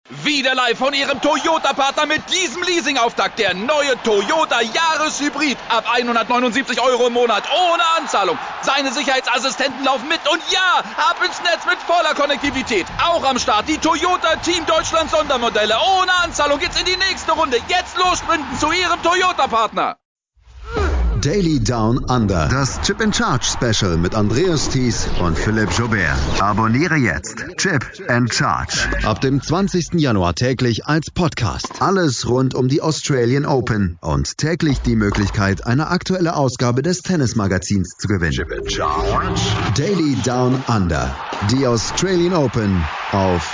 Wieder live von Ihrem Toyota-Partner mit diesem Leasing-Auftakt. Der neue Toyota Jahreshybrid. Ab 179 € im Monat. Ohne Anzahlung. Seine Sicherheitsassistenten laufen mit. Und ja, ab ins Netz mit voller Konnektivität. Auch am Start die Toyota Team Deutschland Sondermodelle. Ohne Anzahlung geht's in die nächste Runde. Jetzt los sprinten zu Ihrem Toyota-Partner. Daily Down Under. Das Chip and Charge Special mit Andreas Thies und Philipp Joubert. Abonniere jetzt Chip and Charge. Ab dem 20. Januar täglich als Podcast. Alles rund um die Australian Open und täglich die Möglichkeit, eine aktuelle Ausgabe des Tennismagazins zu gewinnen. Chip and Charge. Daily Down Under. Die Australian Open auf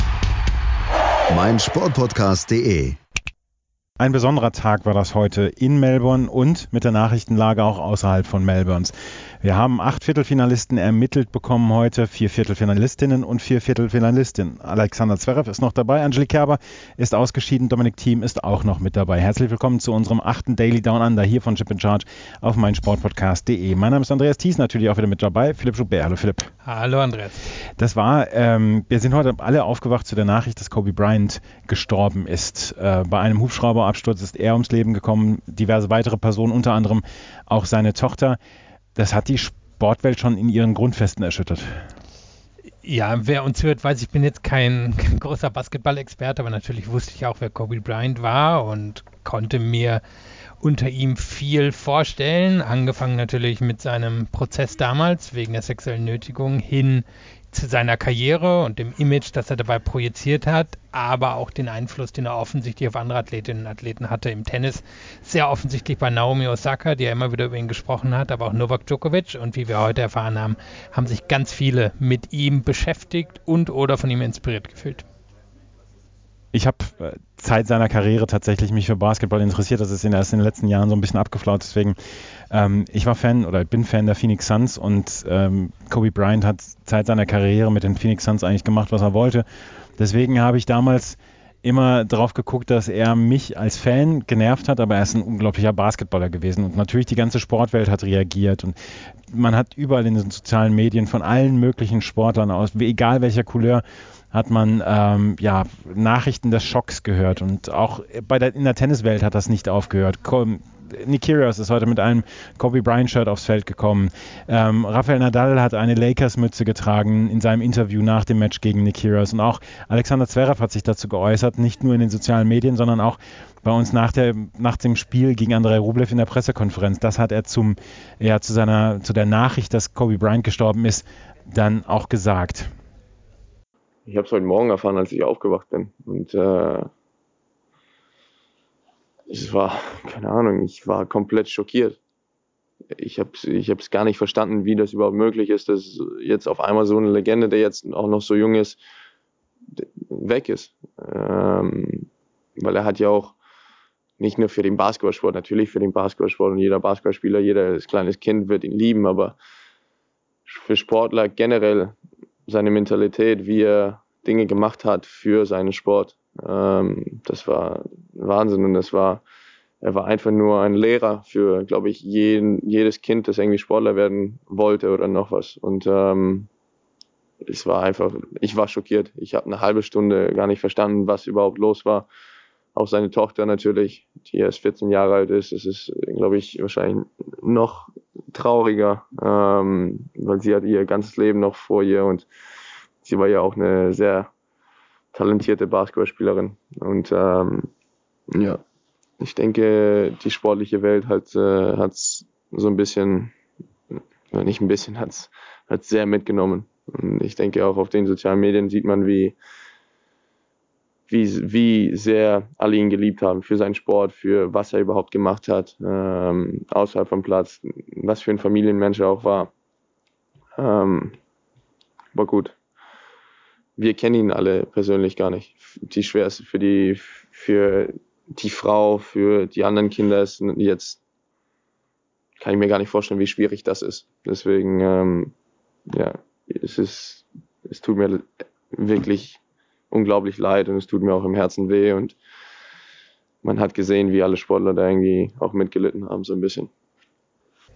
meinsportpodcast.de. Ein besonderer Tag war das heute in Melbourne und mit der Nachrichtenlage auch außerhalb von Melbournes. Wir haben 8 Viertelfinalisten ermittelt bekommen heute, 4 Viertelfinalistinnen und 4 Viertelfinalisten. Alexander Zverev ist noch dabei, Angelique Kerber ist ausgeschieden, Dominic Thiem ist auch noch mit dabei. Herzlich willkommen zu unserem 8. Daily Down Under hier von Chip and Charge auf meinsportpodcast.de. Mein Name ist Andreas Thies, natürlich auch wieder mit dabei. Philipp Joubert. Hallo Philipp. Hallo Andreas. Das war, wir sind heute alle aufgewacht zu der Nachricht, dass Kobe Bryant gestorben ist. Bei einem Hubschrauberabsturz ist er ums Leben gekommen, diverse weitere Personen, unter anderem auch seine Tochter. Das hat die Sportwelt schon in ihren Grundfesten erschüttert. Ja, wer uns hört, weiß, ich bin jetzt kein großer Basketball-Experte, aber natürlich wusste ich auch, wer Kobe Bryant war und konnte mir unter ihm viel vorstellen. Angefangen natürlich mit seinem Prozess damals wegen der sexuellen Nötigung hin zu seiner Karriere und dem Image, das er dabei projiziert hat, aber auch den Einfluss, den er offensichtlich auf andere Athletinnen und Athleten hatte im Tennis. Sehr offensichtlich bei Naomi Osaka, die ja immer wieder über ihn gesprochen hat, aber auch Novak Djokovic. Und wie wir heute erfahren haben, haben sich ganz viele mit ihm beschäftigt und oder von ihm inspiriert gefühlt. Ich habe Zeit seiner Karriere tatsächlich mich für Basketball interessiert. Das ist erst in den letzten Jahren so ein bisschen abgeflaut. Deswegen, ich war Fan oder bin Fan der Phoenix Suns und Kobe Bryant hat Zeit seiner Karriere mit den Phoenix Suns eigentlich gemacht, was er wollte. Deswegen habe ich damals immer drauf geguckt, dass er mich als Fan genervt hat, aber er ist ein unglaublicher Basketballer gewesen. Und natürlich die ganze Sportwelt hat reagiert und man hat überall in den sozialen Medien von allen möglichen Sportlern aus, egal welcher Couleur, hat man Nachrichten des Schocks gehört und auch in der Tenniswelt hat das nicht aufgehört. Nick Kyrgios ist heute mit einem Kobe Bryant-Shirt aufs Feld gekommen. Rafael Nadal hat eine Lakers-Mütze getragen in seinem Interview nach dem Match gegen Nick Kyrgios und auch Alexander Zverev hat sich dazu geäußert, nicht nur in den sozialen Medien, sondern auch bei uns nach dem Spiel gegen Andrei Rublev in der Pressekonferenz. Das hat er zu der Nachricht, dass Kobe Bryant gestorben ist, dann auch gesagt. Ich habe es heute Morgen erfahren, als ich aufgewacht bin. Und es war, keine Ahnung, ich war komplett schockiert. Ich hab's gar nicht verstanden, wie das überhaupt möglich ist, dass jetzt auf einmal so eine Legende, der jetzt auch noch so jung ist, weg ist. Weil er hat ja auch nicht nur für den Basketballsport, natürlich für den Basketballsport und jeder Basketballspieler, jedes kleines Kind wird ihn lieben, aber für Sportler generell seine Mentalität, wie er Dinge gemacht hat für seinen Sport. Das war Wahnsinn und er war einfach nur ein Lehrer für, glaube ich, jedes Kind, das irgendwie Sportler werden wollte oder noch was. Und es war einfach, ich war schockiert. Ich habe eine halbe Stunde gar nicht verstanden, was überhaupt los war. Auch seine Tochter natürlich, die erst 14 Jahre alt ist. Es ist, glaube ich, wahrscheinlich noch trauriger, weil sie hat ihr ganzes Leben noch vor ihr und sie war ja auch eine sehr talentierte Basketballspielerin. Und ich denke, die sportliche Welt hat's so ein bisschen, nicht ein bisschen, hat's sehr mitgenommen. Und ich denke auch auf den sozialen Medien sieht man, wie sehr alle ihn geliebt haben für seinen Sport, für was er überhaupt gemacht hat, außerhalb vom Platz, was für ein Familienmensch er auch war. Aber gut, wir kennen ihn alle persönlich gar nicht. Die schwerste für die Frau, für die anderen Kinder ist jetzt, kann ich mir gar nicht vorstellen, wie schwierig das ist. Deswegen, es tut mir wirklich unglaublich leid und es tut mir auch im Herzen weh und man hat gesehen, wie alle Sportler da irgendwie auch mitgelitten haben, so ein bisschen.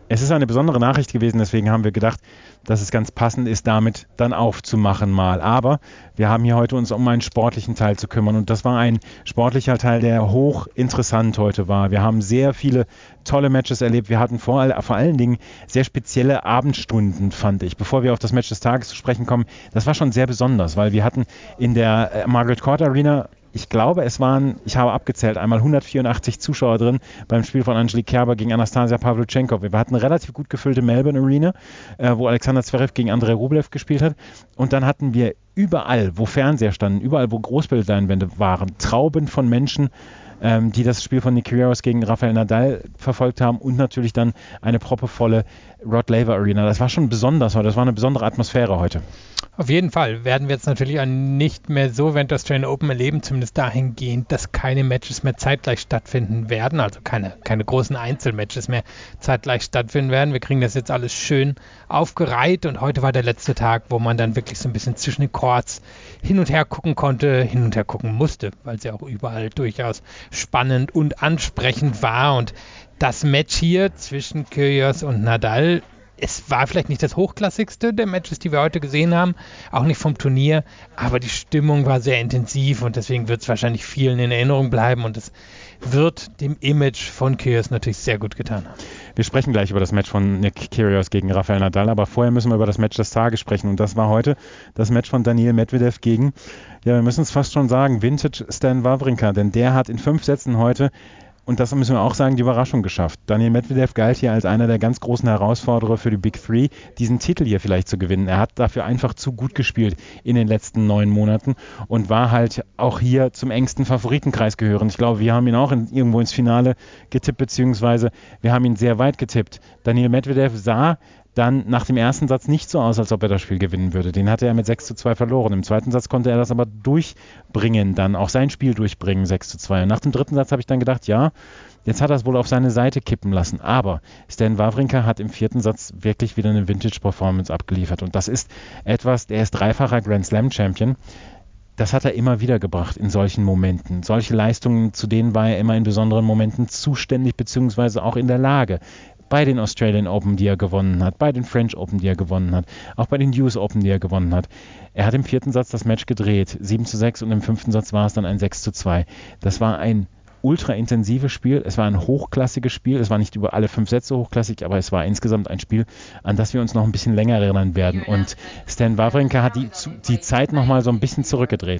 Es ist eine besondere Nachricht gewesen, deswegen haben wir gedacht, dass es ganz passend ist, damit dann aufzumachen mal. Aber wir haben hier heute uns um einen sportlichen Teil zu kümmern und das war ein sportlicher Teil, der hochinteressant heute war. Wir haben sehr viele tolle Matches erlebt. Wir hatten vor allen Dingen sehr spezielle Abendstunden, fand ich. Bevor wir auf das Match des Tages zu sprechen kommen, das war schon sehr besonders, weil wir hatten in der Margaret Court Arena, ich glaube, es waren, ich habe abgezählt, einmal 184 Zuschauer drin beim Spiel von Angelique Kerber gegen Anastasia Pavlyuchenkova. Wir hatten eine relativ gut gefüllte Melbourne Arena, wo Alexander Zverev gegen Andrei Rublev gespielt hat. Und dann hatten wir überall, wo Fernseher standen, überall, wo Großbildleinwände waren, Trauben von Menschen, die das Spiel von Nick Kyrgios gegen Rafael Nadal verfolgt haben und natürlich dann eine proppevolle Rod Laver Arena. Das war schon besonders heute, das war eine besondere Atmosphäre heute. Auf jeden Fall werden wir jetzt natürlich auch nicht mehr so während der Australian Open erleben, zumindest dahingehend, dass keine Matches mehr zeitgleich stattfinden werden, also keine großen Einzelmatches mehr zeitgleich stattfinden werden. Wir kriegen das jetzt alles schön aufgereiht und heute war der letzte Tag, wo man dann wirklich so ein bisschen zwischen den Courts hin und her gucken konnte, hin und her gucken musste, weil es ja auch überall durchaus spannend und ansprechend war. Und das Match hier zwischen Kyrgios und Nadal, es war vielleicht nicht das hochklassigste der Matches, die wir heute gesehen haben, auch nicht vom Turnier, aber die Stimmung war sehr intensiv und deswegen wird es wahrscheinlich vielen in Erinnerung bleiben und es wird dem Image von Kyrgios natürlich sehr gut getan haben. Wir sprechen gleich über das Match von Nick Kyrgios gegen Rafael Nadal, aber vorher müssen wir über das Match des Tages sprechen und das war heute das Match von Daniil Medvedev gegen, ja, wir müssen es fast schon sagen, Vintage Stan Wawrinka, denn der hat in 5 Sätzen heute, und das müssen wir auch sagen, die Überraschung geschafft. Daniil Medvedev galt hier als einer der ganz großen Herausforderer für die Big Three, diesen Titel hier vielleicht zu gewinnen. Er hat dafür einfach zu gut gespielt in den letzten 9 Monaten und war halt auch hier zum engsten Favoritenkreis gehörend. Ich glaube, wir haben ihn auch irgendwo ins Finale getippt, beziehungsweise wir haben ihn sehr weit getippt. Daniil Medvedev sah dann nach dem ersten Satz nicht so aus, als ob er das Spiel gewinnen würde. Den hatte er mit 6:2 verloren. Im zweiten Satz konnte er das aber durchbringen, dann auch sein Spiel durchbringen, 6:2. Und nach dem dritten Satz habe ich dann gedacht, ja, jetzt hat er es wohl auf seine Seite kippen lassen. Aber Stan Wawrinka hat im 4. Satz wirklich wieder eine Vintage-Performance abgeliefert. Und das ist etwas, der ist dreifacher Grand Slam-Champion. Das hat er immer wieder gebracht in solchen Momenten. Solche Leistungen, zu denen war er immer in besonderen Momenten zuständig, beziehungsweise auch in der Lage. Bei den Australian Open, die er gewonnen hat, bei den French Open, die er gewonnen hat, auch bei den US Open, die er gewonnen hat. Er hat im 4. Satz das Match gedreht, 7:6 und im 5. Satz war es dann ein 6:2. Das war ein ultra intensives Spiel, es war ein hochklassiges Spiel, es war nicht über alle 5 Sätze hochklassig, aber es war insgesamt ein Spiel, an das wir uns noch ein bisschen länger erinnern werden. Und Stan Wawrinka hat die Zeit nochmal so ein bisschen zurückgedreht.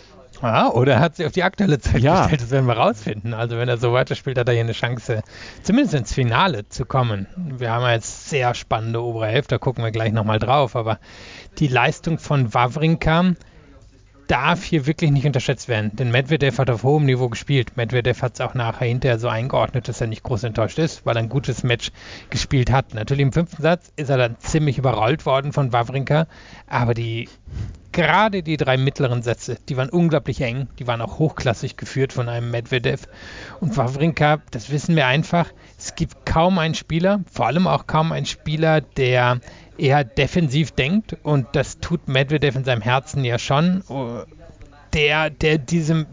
Ah, oder hat sie auf die aktuelle Zeit gestellt, das werden wir rausfinden. Also wenn er so weiterspielt, hat er hier eine Chance, zumindest ins Finale zu kommen. Wir haben jetzt sehr spannende obere Hälfte, da gucken wir gleich nochmal drauf, aber die Leistung von Wawrinka darf hier wirklich nicht unterschätzt werden, denn Medvedev hat auf hohem Niveau gespielt. Medvedev hat es auch nachher hinterher so eingeordnet, dass er nicht groß enttäuscht ist, weil er ein gutes Match gespielt hat. Natürlich im 5. Satz ist er dann ziemlich überrollt worden von Wawrinka, aber gerade die 3 mittleren Sätze, die waren unglaublich eng, die waren auch hochklassig geführt von einem Medvedev. Und Wawrinka, das wissen wir einfach, es gibt kaum einen Spieler, vor allem auch kaum einen Spieler, der eher defensiv denkt, und das tut Medvedev in seinem Herzen ja schon, der diesem,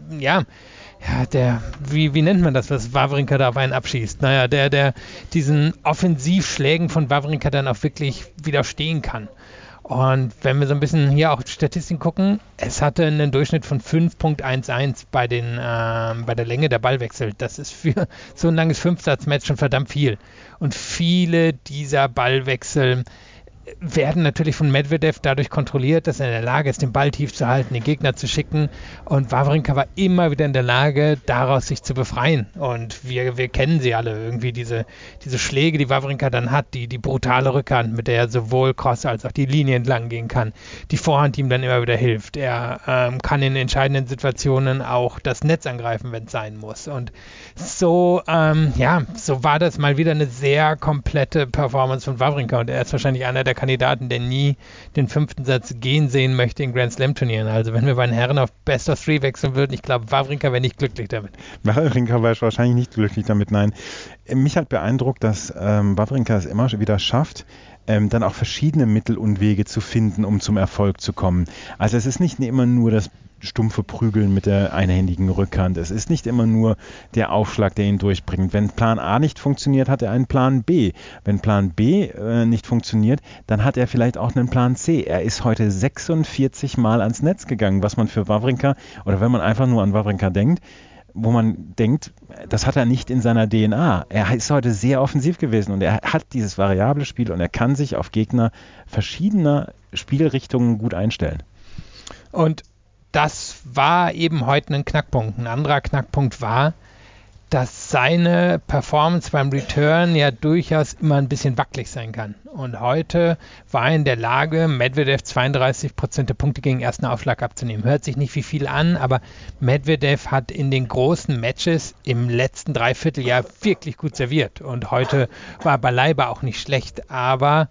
wie nennt man das, was Wawrinka da auf einen abschießt? Naja, der diesen Offensivschlägen von Wawrinka dann auch wirklich widerstehen kann. Und wenn wir so ein bisschen hier auch Statistiken gucken, es hatte einen Durchschnitt von 5,11 bei der Länge der Ballwechsel. Das ist für so ein langes 5-Satz-Match schon verdammt viel. Und viele dieser Ballwechsel werden natürlich von Medvedev dadurch kontrolliert, dass er in der Lage ist, den Ball tief zu halten, den Gegner zu schicken. Und Wawrinka war immer wieder in der Lage, daraus sich zu befreien. Und wir kennen sie alle, irgendwie diese Schläge, die Wawrinka dann hat, die brutale Rückhand, mit der er sowohl Cross als auch die Linie entlang gehen kann. Die Vorhand, die ihm dann immer wieder hilft. Er kann in entscheidenden Situationen auch das Netz angreifen, wenn es sein muss. Und so war das mal wieder eine sehr komplette Performance von Wawrinka. Und er ist wahrscheinlich einer der Kandidaten, der nie den 5. Satz gehen sehen möchte in Grand Slam Turnieren. Also wenn wir bei den Herren auf Best of 3 wechseln würden, ich glaube, Wawrinka wäre nicht glücklich damit. Wawrinka wäre wahrscheinlich nicht glücklich damit, nein. Mich hat beeindruckt, dass Wawrinka es immer wieder schafft, dann auch verschiedene Mittel und Wege zu finden, um zum Erfolg zu kommen. Also es ist nicht immer nur das stumpfe Prügeln mit der einhändigen Rückhand. Es ist nicht immer nur der Aufschlag, der ihn durchbringt. Wenn Plan A nicht funktioniert, hat er einen Plan B. Wenn Plan B nicht funktioniert, dann hat er vielleicht auch einen Plan C. Er ist heute 46 Mal ans Netz gegangen, was man für Wawrinka, oder wenn man einfach nur an Wawrinka denkt, wo man denkt, das hat er nicht in seiner DNA. Er ist heute sehr offensiv gewesen und er hat dieses variable Spiel und er kann sich auf Gegner verschiedener Spielrichtungen gut einstellen. Und das war eben heute ein Knackpunkt. Ein anderer Knackpunkt war, dass seine Performance beim Return ja durchaus immer ein bisschen wackelig sein kann. Und heute war er in der Lage, Medvedev 32% der Punkte gegen den ersten Aufschlag abzunehmen. Hört sich nicht wie viel an, aber Medvedev hat in den großen Matches im letzten Dreivierteljahr wirklich gut serviert. Und heute war beileibe auch nicht schlecht, aber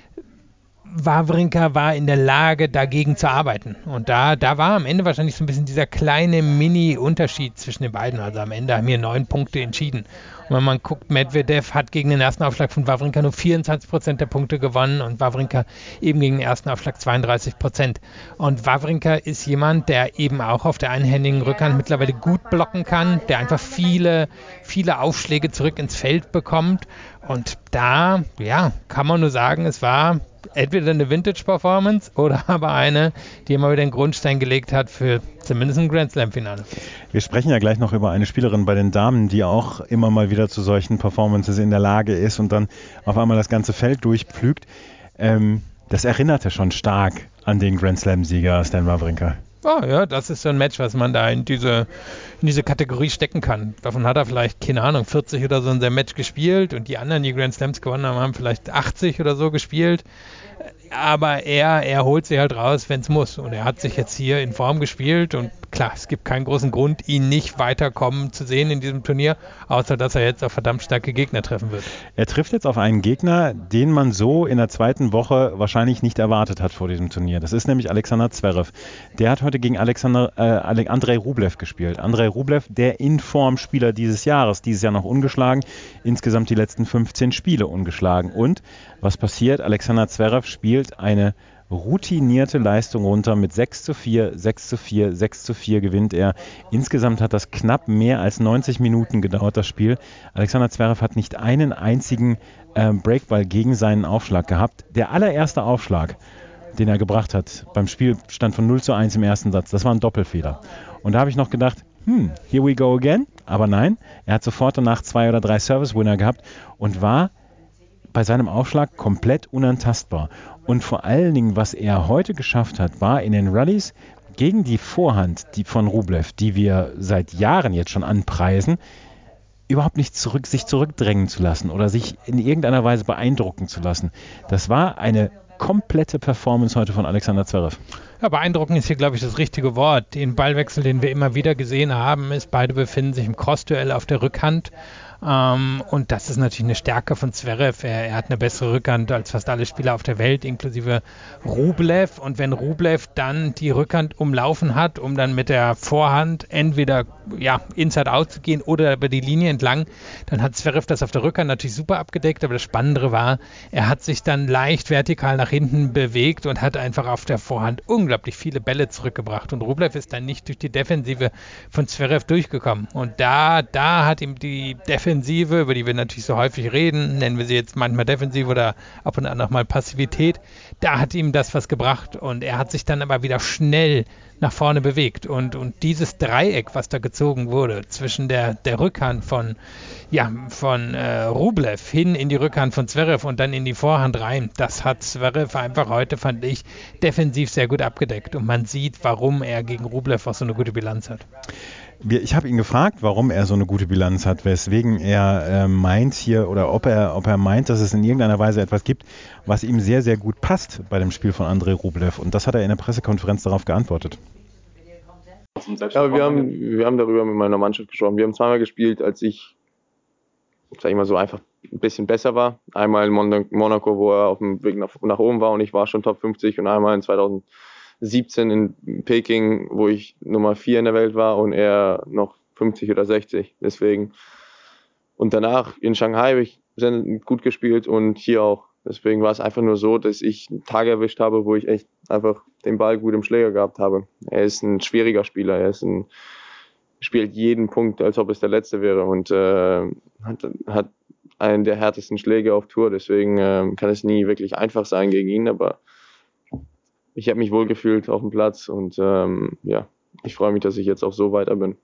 Wawrinka war in der Lage, dagegen zu arbeiten. Und da war am Ende wahrscheinlich so ein bisschen dieser kleine Mini-Unterschied zwischen den beiden. Also am Ende haben hier 9 Punkte entschieden. Und wenn man guckt, Medvedev hat gegen den ersten Aufschlag von Wawrinka nur 24% der Punkte gewonnen und Wawrinka eben gegen den ersten Aufschlag 32%. Und Wawrinka ist jemand, der eben auch auf der einhändigen Rückhand mittlerweile gut blocken kann, der einfach viele Aufschläge zurück ins Feld bekommt. Und da, ja, kann man nur sagen, es war entweder eine Vintage-Performance oder aber eine, die immer wieder den Grundstein gelegt hat für zumindest ein Grand Slam-Finale. Wir sprechen ja gleich noch über eine Spielerin bei den Damen, die auch immer mal wieder zu solchen Performances in der Lage ist und dann auf einmal das ganze Feld durchpflügt. Das erinnerte schon stark an den Grand Slam-Sieger Stan Wawrinka. Oh ja, das ist so ein Match, was man da in diese Kategorie stecken kann. Davon hat er vielleicht, keine Ahnung, 40 oder so in seinem Match gespielt und die anderen, die Grand Slams gewonnen haben, haben vielleicht 80 oder so gespielt. Aber er holt sie halt raus, wenn es muss. Und er hat sich jetzt hier in Form gespielt und klar, es gibt keinen großen Grund, ihn nicht weiterkommen zu sehen in diesem Turnier, außer dass er jetzt auf verdammt starke Gegner treffen wird. Er trifft jetzt auf einen Gegner, den man so in der zweiten Woche wahrscheinlich nicht erwartet hat vor diesem Turnier. Das ist nämlich Alexander Zverev. Der hat heute gegen Andrei Rublev gespielt. Andrei Rublev, der Inform-Spieler dieses Jahr noch ungeschlagen, insgesamt die letzten 15 Spiele ungeschlagen. Und was passiert? Alexander Zverev spielt eine routinierte Leistung runter mit 6:4, 6:4, 6:4 gewinnt er. Insgesamt hat das knapp mehr als 90 Minuten gedauert, das Spiel. Alexander Zverev hat nicht einen einzigen Breakball gegen seinen Aufschlag gehabt. Der allererste Aufschlag, den er gebracht hat, beim Spielstand von 0:1 im ersten Satz, das war ein Doppelfehler. Und da habe ich noch gedacht, here we go again. Aber nein, er hat sofort danach 2 oder 3 Service-Winner gehabt und war bei seinem Aufschlag komplett unantastbar. Und vor allen Dingen, was er heute geschafft hat, war in den Rallyes gegen die Vorhand von Rublev, die wir seit Jahren jetzt schon anpreisen, überhaupt nicht sich zurückdrängen zu lassen oder sich in irgendeiner Weise beeindrucken zu lassen. Das war eine komplette Performance heute von Alexander Zverev. Ja, beeindruckend ist hier, glaube ich, das richtige Wort. Den Ballwechsel, den wir immer wieder gesehen haben, ist, beide befinden sich im Crossduell auf der Rückhand. Und das ist natürlich eine Stärke von Zverev. Er hat eine bessere Rückhand als fast alle Spieler auf der Welt, inklusive Rublev. Und wenn Rublev dann die Rückhand umlaufen hat, um dann mit der Vorhand entweder inside out zu gehen oder über die Linie entlang, dann hat Zverev das auf der Rückhand natürlich super abgedeckt. Aber das Spannendere war, er hat sich dann leicht vertikal nach hinten bewegt und hat einfach auf der Vorhand unglaublich viele Bälle zurückgebracht. Und Rublev ist dann nicht durch die Defensive von Zverev durchgekommen. Und da hat ihm die Defensive, über die wir natürlich so häufig reden, nennen wir sie jetzt manchmal Defensive oder ab und an nochmal Passivität, da hat ihm das was gebracht und er hat sich dann aber wieder schnell nach vorne bewegt und dieses Dreieck, was da gezogen wurde zwischen der Rückhand von Rublev hin in die Rückhand von Zverev und dann in die Vorhand rein, das hat Zverev einfach heute, fand ich, defensiv sehr gut abgedeckt und man sieht, warum er gegen Rublev auch so eine gute Bilanz hat. Ich habe ihn gefragt, warum er so eine gute Bilanz hat, weswegen er meint hier oder ob er meint, dass es in irgendeiner Weise etwas gibt, was ihm sehr, sehr gut passt bei dem Spiel von Andrei Rublev. Und das hat er in der Pressekonferenz darauf geantwortet. Ja, wir haben darüber mit meiner Mannschaft gesprochen. Wir haben zweimal gespielt, als ich, sag ich mal so, einfach ein bisschen besser war. Einmal in Monaco, wo er auf dem Weg nach oben war und ich war schon Top 50 und einmal in 2017 in Peking, wo ich Nummer 4 in der Welt war und er noch 50 oder 60. Deswegen. Und danach in Shanghai habe ich sehr gut gespielt und hier auch. Deswegen war es einfach nur so, dass ich einen Tag erwischt habe, wo ich echt einfach den Ball gut im Schläger gehabt habe. Er ist ein schwieriger Spieler, spielt jeden Punkt, als ob es der letzte wäre und hat einen der härtesten Schläge auf Tour. Deswegen kann es nie wirklich einfach sein gegen ihn, aber ich habe mich wohl gefühlt auf dem Platz und ich freue mich, dass ich jetzt auch so weiter bin.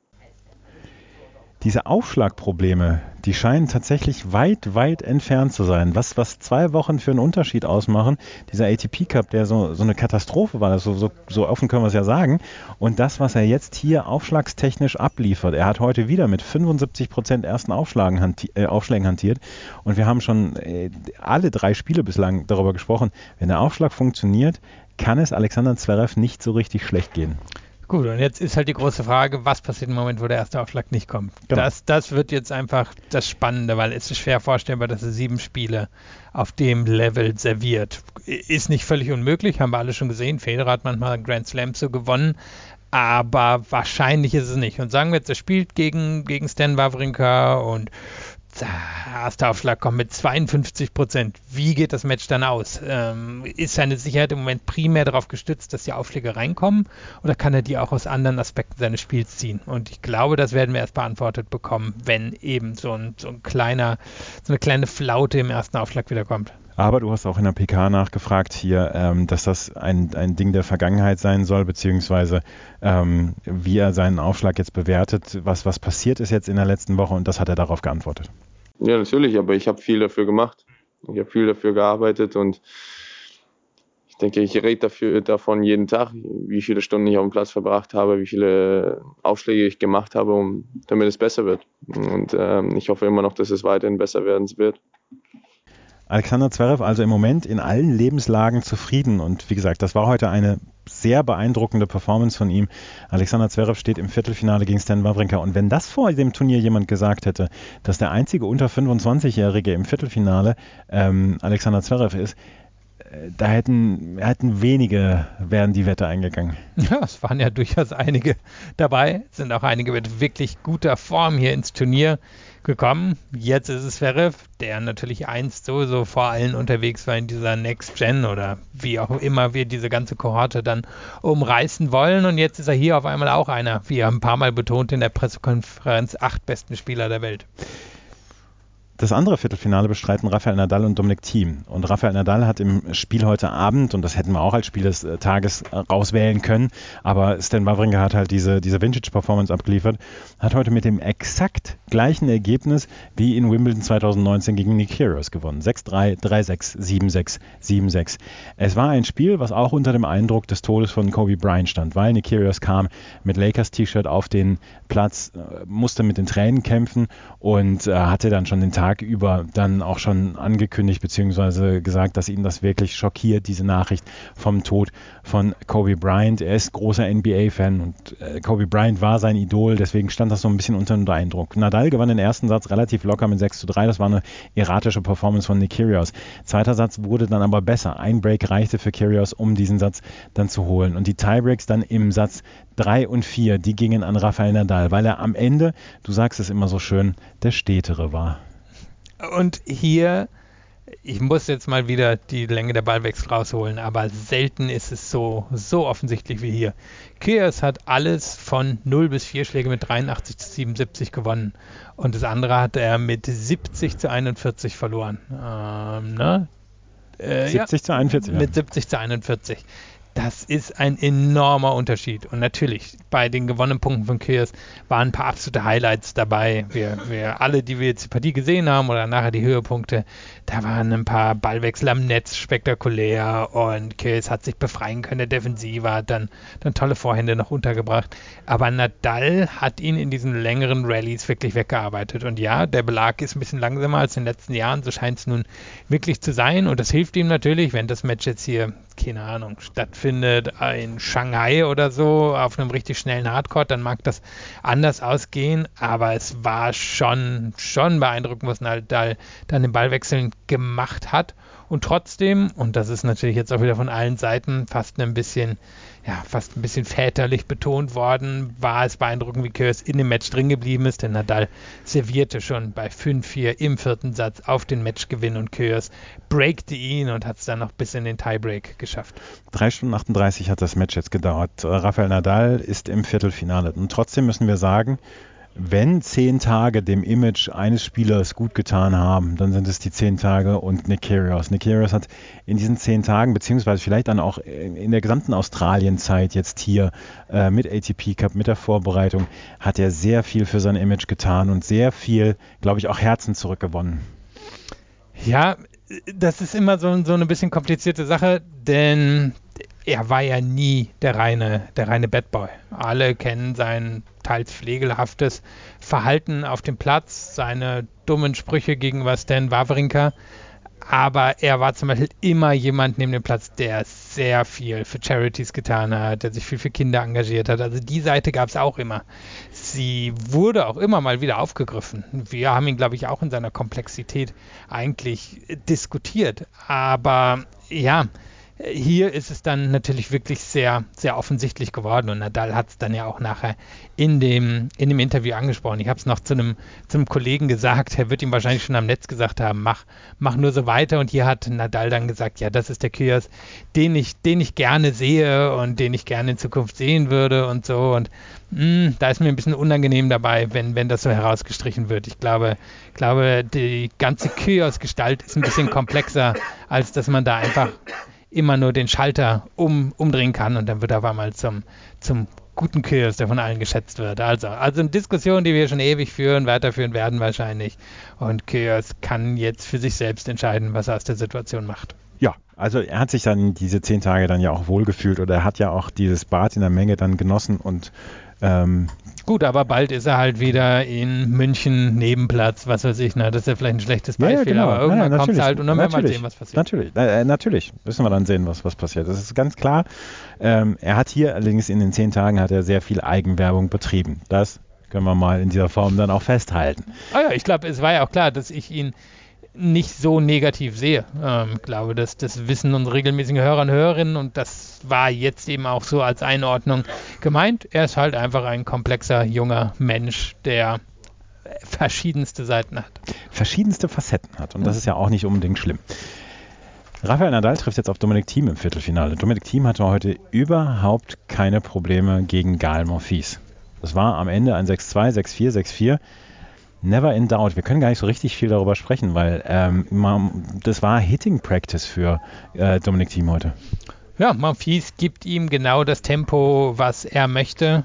Diese Aufschlagprobleme, die scheinen tatsächlich weit, weit entfernt zu sein. Was 2 Wochen für einen Unterschied ausmachen, dieser ATP Cup, der so eine Katastrophe war, so offen können wir es ja sagen. Und das, was er jetzt hier aufschlagstechnisch abliefert, er hat heute wieder mit 75% ersten Aufschlägen hantiert. Und wir haben schon alle 3 Spiele bislang darüber gesprochen, wenn der Aufschlag funktioniert, kann es Alexander Zverev nicht so richtig schlecht gehen. Gut, und jetzt ist halt die große Frage, was passiert im Moment, wo der erste Aufschlag nicht kommt. Genau. Das wird jetzt einfach das Spannende, weil es ist schwer vorstellbar, dass er 7 Spiele auf dem Level serviert. Ist nicht völlig unmöglich, haben wir alle schon gesehen. Federer hat manchmal Grand Slams so gewonnen, aber wahrscheinlich ist es nicht. Und sagen wir jetzt, er spielt gegen Stan Wawrinka und der erste Aufschlag kommt mit 52%. Wie geht das Match dann aus? Ist seine Sicherheit im Moment primär darauf gestützt, dass die Aufschläge reinkommen, oder kann er die auch aus anderen Aspekten seines Spiels ziehen? Und ich glaube, das werden wir erst beantwortet bekommen, wenn eben so eine kleine Flaute im ersten Aufschlag wiederkommt. Aber du hast auch in der PK nachgefragt hier, dass das ein Ding der Vergangenheit sein soll, beziehungsweise wie er seinen Aufschlag jetzt bewertet, was passiert ist jetzt in der letzten Woche, und das hat er darauf geantwortet. Ja, natürlich, aber ich habe viel dafür gemacht. Ich habe viel dafür gearbeitet und ich denke, ich rede davon jeden Tag, wie viele Stunden ich auf dem Platz verbracht habe, wie viele Aufschläge ich gemacht habe, damit es besser wird. Und ich hoffe immer noch, dass es weiterhin besser werden wird. Alexander Zverev also im Moment in allen Lebenslagen zufrieden, und wie gesagt, das war heute eine sehr beeindruckende Performance von ihm. Alexander Zverev steht im Viertelfinale gegen Stan Wawrinka, und wenn das vor dem Turnier jemand gesagt hätte, dass der einzige unter 25-Jährige im Viertelfinale Alexander Zverev ist, da hätten wenige, wären die Wette eingegangen. Ja, es waren ja durchaus einige dabei, sind auch einige mit wirklich guter Form hier ins Turnier gekommen. Jetzt ist es Zverev, der natürlich einst sowieso vor allen unterwegs war in dieser Next Gen oder wie auch immer wir diese ganze Kohorte dann umreißen wollen, und jetzt ist er hier auf einmal auch einer, wie er ein paar Mal betont in der Pressekonferenz, 8 besten Spieler der Welt. Das andere Viertelfinale bestreiten Rafael Nadal und Dominic Thiem. Und Rafael Nadal hat im Spiel heute Abend, und das hätten wir auch als Spiel des Tages rauswählen können, aber Stan Wawrinka hat halt diese Vintage-Performance abgeliefert, hat heute mit dem exakt gleichen Ergebnis wie in Wimbledon 2019 gegen Nick Kyrgios gewonnen. 6-3, 3-6, 7-6, 7-6. Es war ein Spiel, was auch unter dem Eindruck des Todes von Kobe Bryant stand, weil Nick Kyrgios kam mit Lakers-T-Shirt auf den Platz, musste mit den Tränen kämpfen und hatte dann schon den Tag über dann auch schon angekündigt bzw. gesagt, dass ihn das wirklich schockiert, diese Nachricht vom Tod von Kobe Bryant. Er ist großer NBA-Fan und Kobe Bryant war sein Idol, deswegen stand das so ein bisschen unter Eindruck. Nadal gewann den ersten Satz relativ locker mit 6-3, das war eine erratische Performance von Nick Kyrgios. Zweiter Satz wurde dann aber besser. Ein Break reichte für Kyrgios, um diesen Satz dann zu holen. Und die Tiebreaks dann im Satz 3 und 4, die gingen an Rafael Nadal, weil er am Ende, du sagst es immer so schön, der Stetere war. Und hier, ich muss jetzt mal wieder die Länge der Ballwechsel rausholen, aber selten ist es so offensichtlich wie hier. Kyrgios hat alles von 0 bis 4 Schläge mit 83-77 gewonnen. Und das andere hat er mit 70-41 verloren. 70-41? Mit 70-41. Das ist ein enormer Unterschied. Und natürlich, bei den gewonnenen Punkten von Kyrgios waren ein paar absolute Highlights dabei. Wir alle, die wir jetzt die Partie gesehen haben oder nachher die Höhepunkte, da waren ein paar Ballwechsel am Netz spektakulär, und Kyrgios hat sich befreien können, der Defensive hat dann tolle Vorhände noch untergebracht. Aber Nadal hat ihn in diesen längeren Rallyes wirklich weggearbeitet. Und ja, der Belag ist ein bisschen langsamer als in den letzten Jahren, so scheint es nun wirklich zu sein. Und das hilft ihm natürlich, wenn das Match jetzt hier, keine Ahnung, stattfindet in Shanghai oder so, auf einem richtig schnellen Hardcourt, dann mag das anders ausgehen, aber es war schon beeindruckend, was Nadal dann im Ballwechseln gemacht hat. Und trotzdem, und das ist natürlich jetzt auch wieder von allen Seiten fast ein bisschen väterlich betont worden, war es beeindruckend, wie Kyrgios in dem Match drin geblieben ist, denn Nadal servierte schon bei 5-4 im 4. Satz auf den Matchgewinn und Kyrgios breakte ihn und hat es dann noch bis in den Tiebreak geschafft. 3 Stunden 38 hat das Match jetzt gedauert. Rafael Nadal ist im Viertelfinale. Und trotzdem müssen wir sagen, wenn 10 Tage dem Image eines Spielers gut getan haben, dann sind es die 10 Tage und Nick Kyrgios. Nick Kyrgios hat in diesen 10 Tagen, beziehungsweise vielleicht dann auch in der gesamten Australien-Zeit jetzt hier mit ATP Cup, mit der Vorbereitung, hat er sehr viel für sein Image getan und sehr viel, glaube ich, auch Herzen zurückgewonnen. Ja, das ist immer so eine bisschen komplizierte Sache, denn er war ja nie der reine Bad Boy. Alle kennen sein teils pflegelhaftes Verhalten auf dem Platz, seine dummen Sprüche gegenüber Stan Wawrinka, aber er war zum Beispiel immer jemand neben dem Platz, der sehr viel für Charities getan hat, der sich viel für Kinder engagiert hat. Also die Seite gab es auch immer. Sie wurde auch immer mal wieder aufgegriffen. Wir haben ihn, glaube ich, auch in seiner Komplexität eigentlich diskutiert. Aber ja, hier ist es dann natürlich wirklich sehr, sehr offensichtlich geworden und Nadal hat es dann ja auch nachher in dem Interview angesprochen. Ich habe es noch zu einem Kollegen gesagt, er wird ihm wahrscheinlich schon am Netz gesagt haben, mach nur so weiter, und hier hat Nadal dann gesagt, ja, das ist der Kyrgios, den ich gerne sehe und den ich gerne in Zukunft sehen würde und so, und da ist mir ein bisschen unangenehm dabei, wenn das so herausgestrichen wird. Ich glaube, die ganze Kyrgios-Gestalt ist ein bisschen komplexer, als dass man da einfach immer nur den Schalter umdrehen kann und dann wird er auf einmal zum guten Kyrgios, der von allen geschätzt wird. Also eine Diskussion, die wir schon ewig weiterführen werden wahrscheinlich. Und Kyrgios kann jetzt für sich selbst entscheiden, was er aus der Situation macht. Ja, also er hat sich dann diese 10 Tage dann ja auch wohlgefühlt oder er hat ja auch dieses Bad in der Menge dann genossen und gut, aber bald ist er halt wieder in München Nebenplatz, was weiß ich, das ist ja vielleicht ein schlechtes Beispiel, ja, genau. Aber irgendwann kommt es halt und dann werden wir mal sehen, was passiert. Natürlich, müssen wir dann sehen, was passiert. Das ist ganz klar. Er hat hier allerdings in den 10 Tagen hat er sehr viel Eigenwerbung betrieben. Das können wir mal in dieser Form dann auch festhalten. Ja, ich glaube, es war ja auch klar, dass ich ihn nicht so negativ sehe. Ich glaube, das wissen unsere regelmäßigen Hörer und Hörerinnen und das war jetzt eben auch so als Einordnung gemeint. Er ist halt einfach ein komplexer, junger Mensch, der verschiedenste Seiten hat. Verschiedenste Facetten hat und das ist ja auch nicht unbedingt schlimm. Rafael Nadal trifft jetzt auf Dominic Thiem im Viertelfinale. Dominic Thiem hatte heute überhaupt keine Probleme gegen Gael Monfils. Das war am Ende ein 6-2, 6-4, 6-4. Never in doubt. Wir können gar nicht so richtig viel darüber sprechen, weil das war Hitting Practice für Dominic Thiem heute. Ja, Monfils gibt ihm genau das Tempo, was er möchte.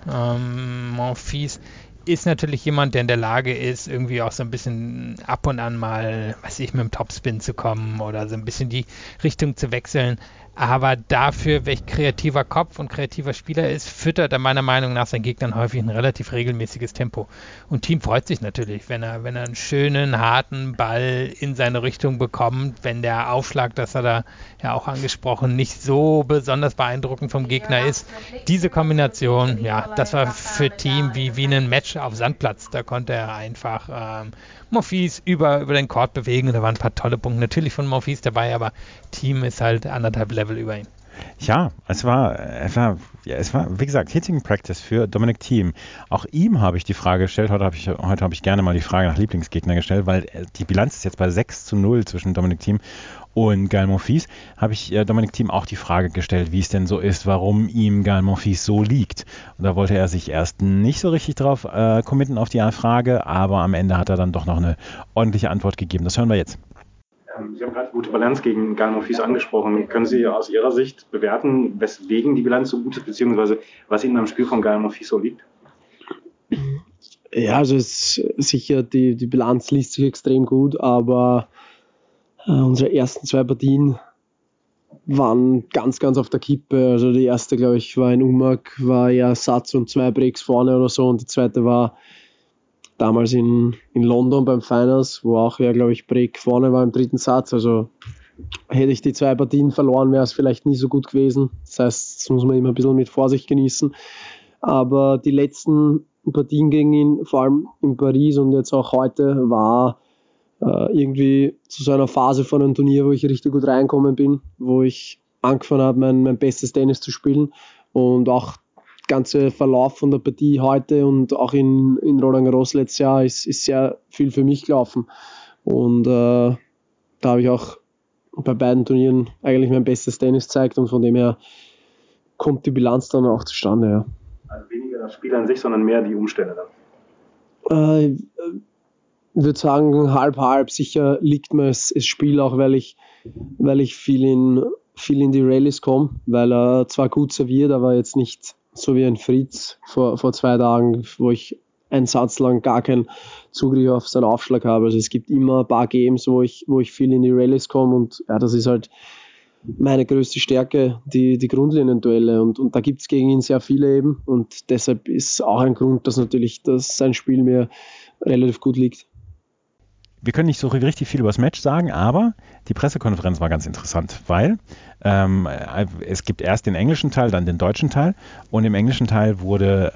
Monfils ist natürlich jemand, der in der Lage ist, irgendwie auch so ein bisschen ab und an mal, mit dem Topspin zu kommen oder so ein bisschen die Richtung zu wechseln. Aber dafür, welch kreativer Kopf und kreativer Spieler ist, füttert er meiner Meinung nach seinen Gegnern häufig ein relativ regelmäßiges Tempo. Und Thiem freut sich natürlich, wenn er einen schönen, harten Ball in seine Richtung bekommt, wenn der Aufschlag, das hat er ja auch angesprochen, nicht so besonders beeindruckend vom Gegner ist. Diese Kombination, ja, das war für Thiem wie ein Match auf Sandplatz. Da konnte er einfach Monfils über den Court bewegen. Da waren ein paar tolle Punkte natürlich von Monfils dabei, aber Thiem ist halt 1,5 Level über ihn. Ja, es war, wie gesagt, Hitting Practice für Dominic Thiem. Auch ihm habe ich die Frage gestellt, heute habe ich gerne mal die Frage nach Lieblingsgegner gestellt, weil die Bilanz ist jetzt bei 6-0 zwischen Dominic Thiem und Gael Monfils. Habe ich Dominic Thiem auch die Frage gestellt, wie es denn so ist, warum ihm Gael Monfils so liegt. Und da wollte er sich erst nicht so richtig drauf committen auf die Frage, aber am Ende hat er dann doch noch eine ordentliche Antwort gegeben. Das hören wir jetzt. Sie haben gerade die gute Bilanz gegen Gael Monfils angesprochen. Können Sie aus Ihrer Sicht bewerten, weswegen die Bilanz so gut ist, beziehungsweise was Ihnen am Spiel von Gael Monfils so liegt? Ja, also sicher, die Bilanz liest sich extrem gut, aber unsere ersten 2 Partien waren ganz, ganz auf der Kippe. Also die erste, glaube ich, war in Umag, war ja Satz und 2 Breaks vorne oder so, und die zweite war damals in London beim Finals, wo auch glaube ich, Break vorne war im 3. Satz. Also hätte ich die 2 Partien verloren, wäre es vielleicht nie so gut gewesen. Das heißt, das muss man immer ein bisschen mit Vorsicht genießen. Aber die letzten Partien gegen ihn, vor allem in Paris und jetzt auch heute, war irgendwie zu so einer Phase von einem Turnier, wo ich richtig gut reinkommen bin, wo ich angefangen habe, mein bestes Tennis zu spielen, und auch der ganze Verlauf von der Partie heute und auch in Roland Garros letztes Jahr ist sehr viel für mich gelaufen, und da habe ich auch bei beiden Turnieren eigentlich mein bestes Tennis gezeigt, und von dem her kommt die Bilanz dann auch zustande. Ja. Also weniger das Spiel an sich, sondern mehr die Umstände dann? Ich würde sagen, halb. Sicher liegt mir das Spiel auch, weil ich viel in die Rallyes komme, weil er zwar gut serviert, aber jetzt nicht so wie ein Fritz vor 2 Tagen, wo ich einen Satz lang gar keinen Zugriff auf seinen Aufschlag habe. Also es gibt immer ein paar Games, wo ich viel in die Rallyes komme, und ja, das ist halt meine größte Stärke, die Grundlinienduelle, und da gibt es gegen ihn sehr viele eben, und deshalb ist auch ein Grund, dass sein Spiel mir relativ gut liegt. Wir können nicht so richtig viel über das Match sagen, aber die Pressekonferenz war ganz interessant, weil es gibt erst den englischen Teil, dann den deutschen Teil, und im englischen Teil wurde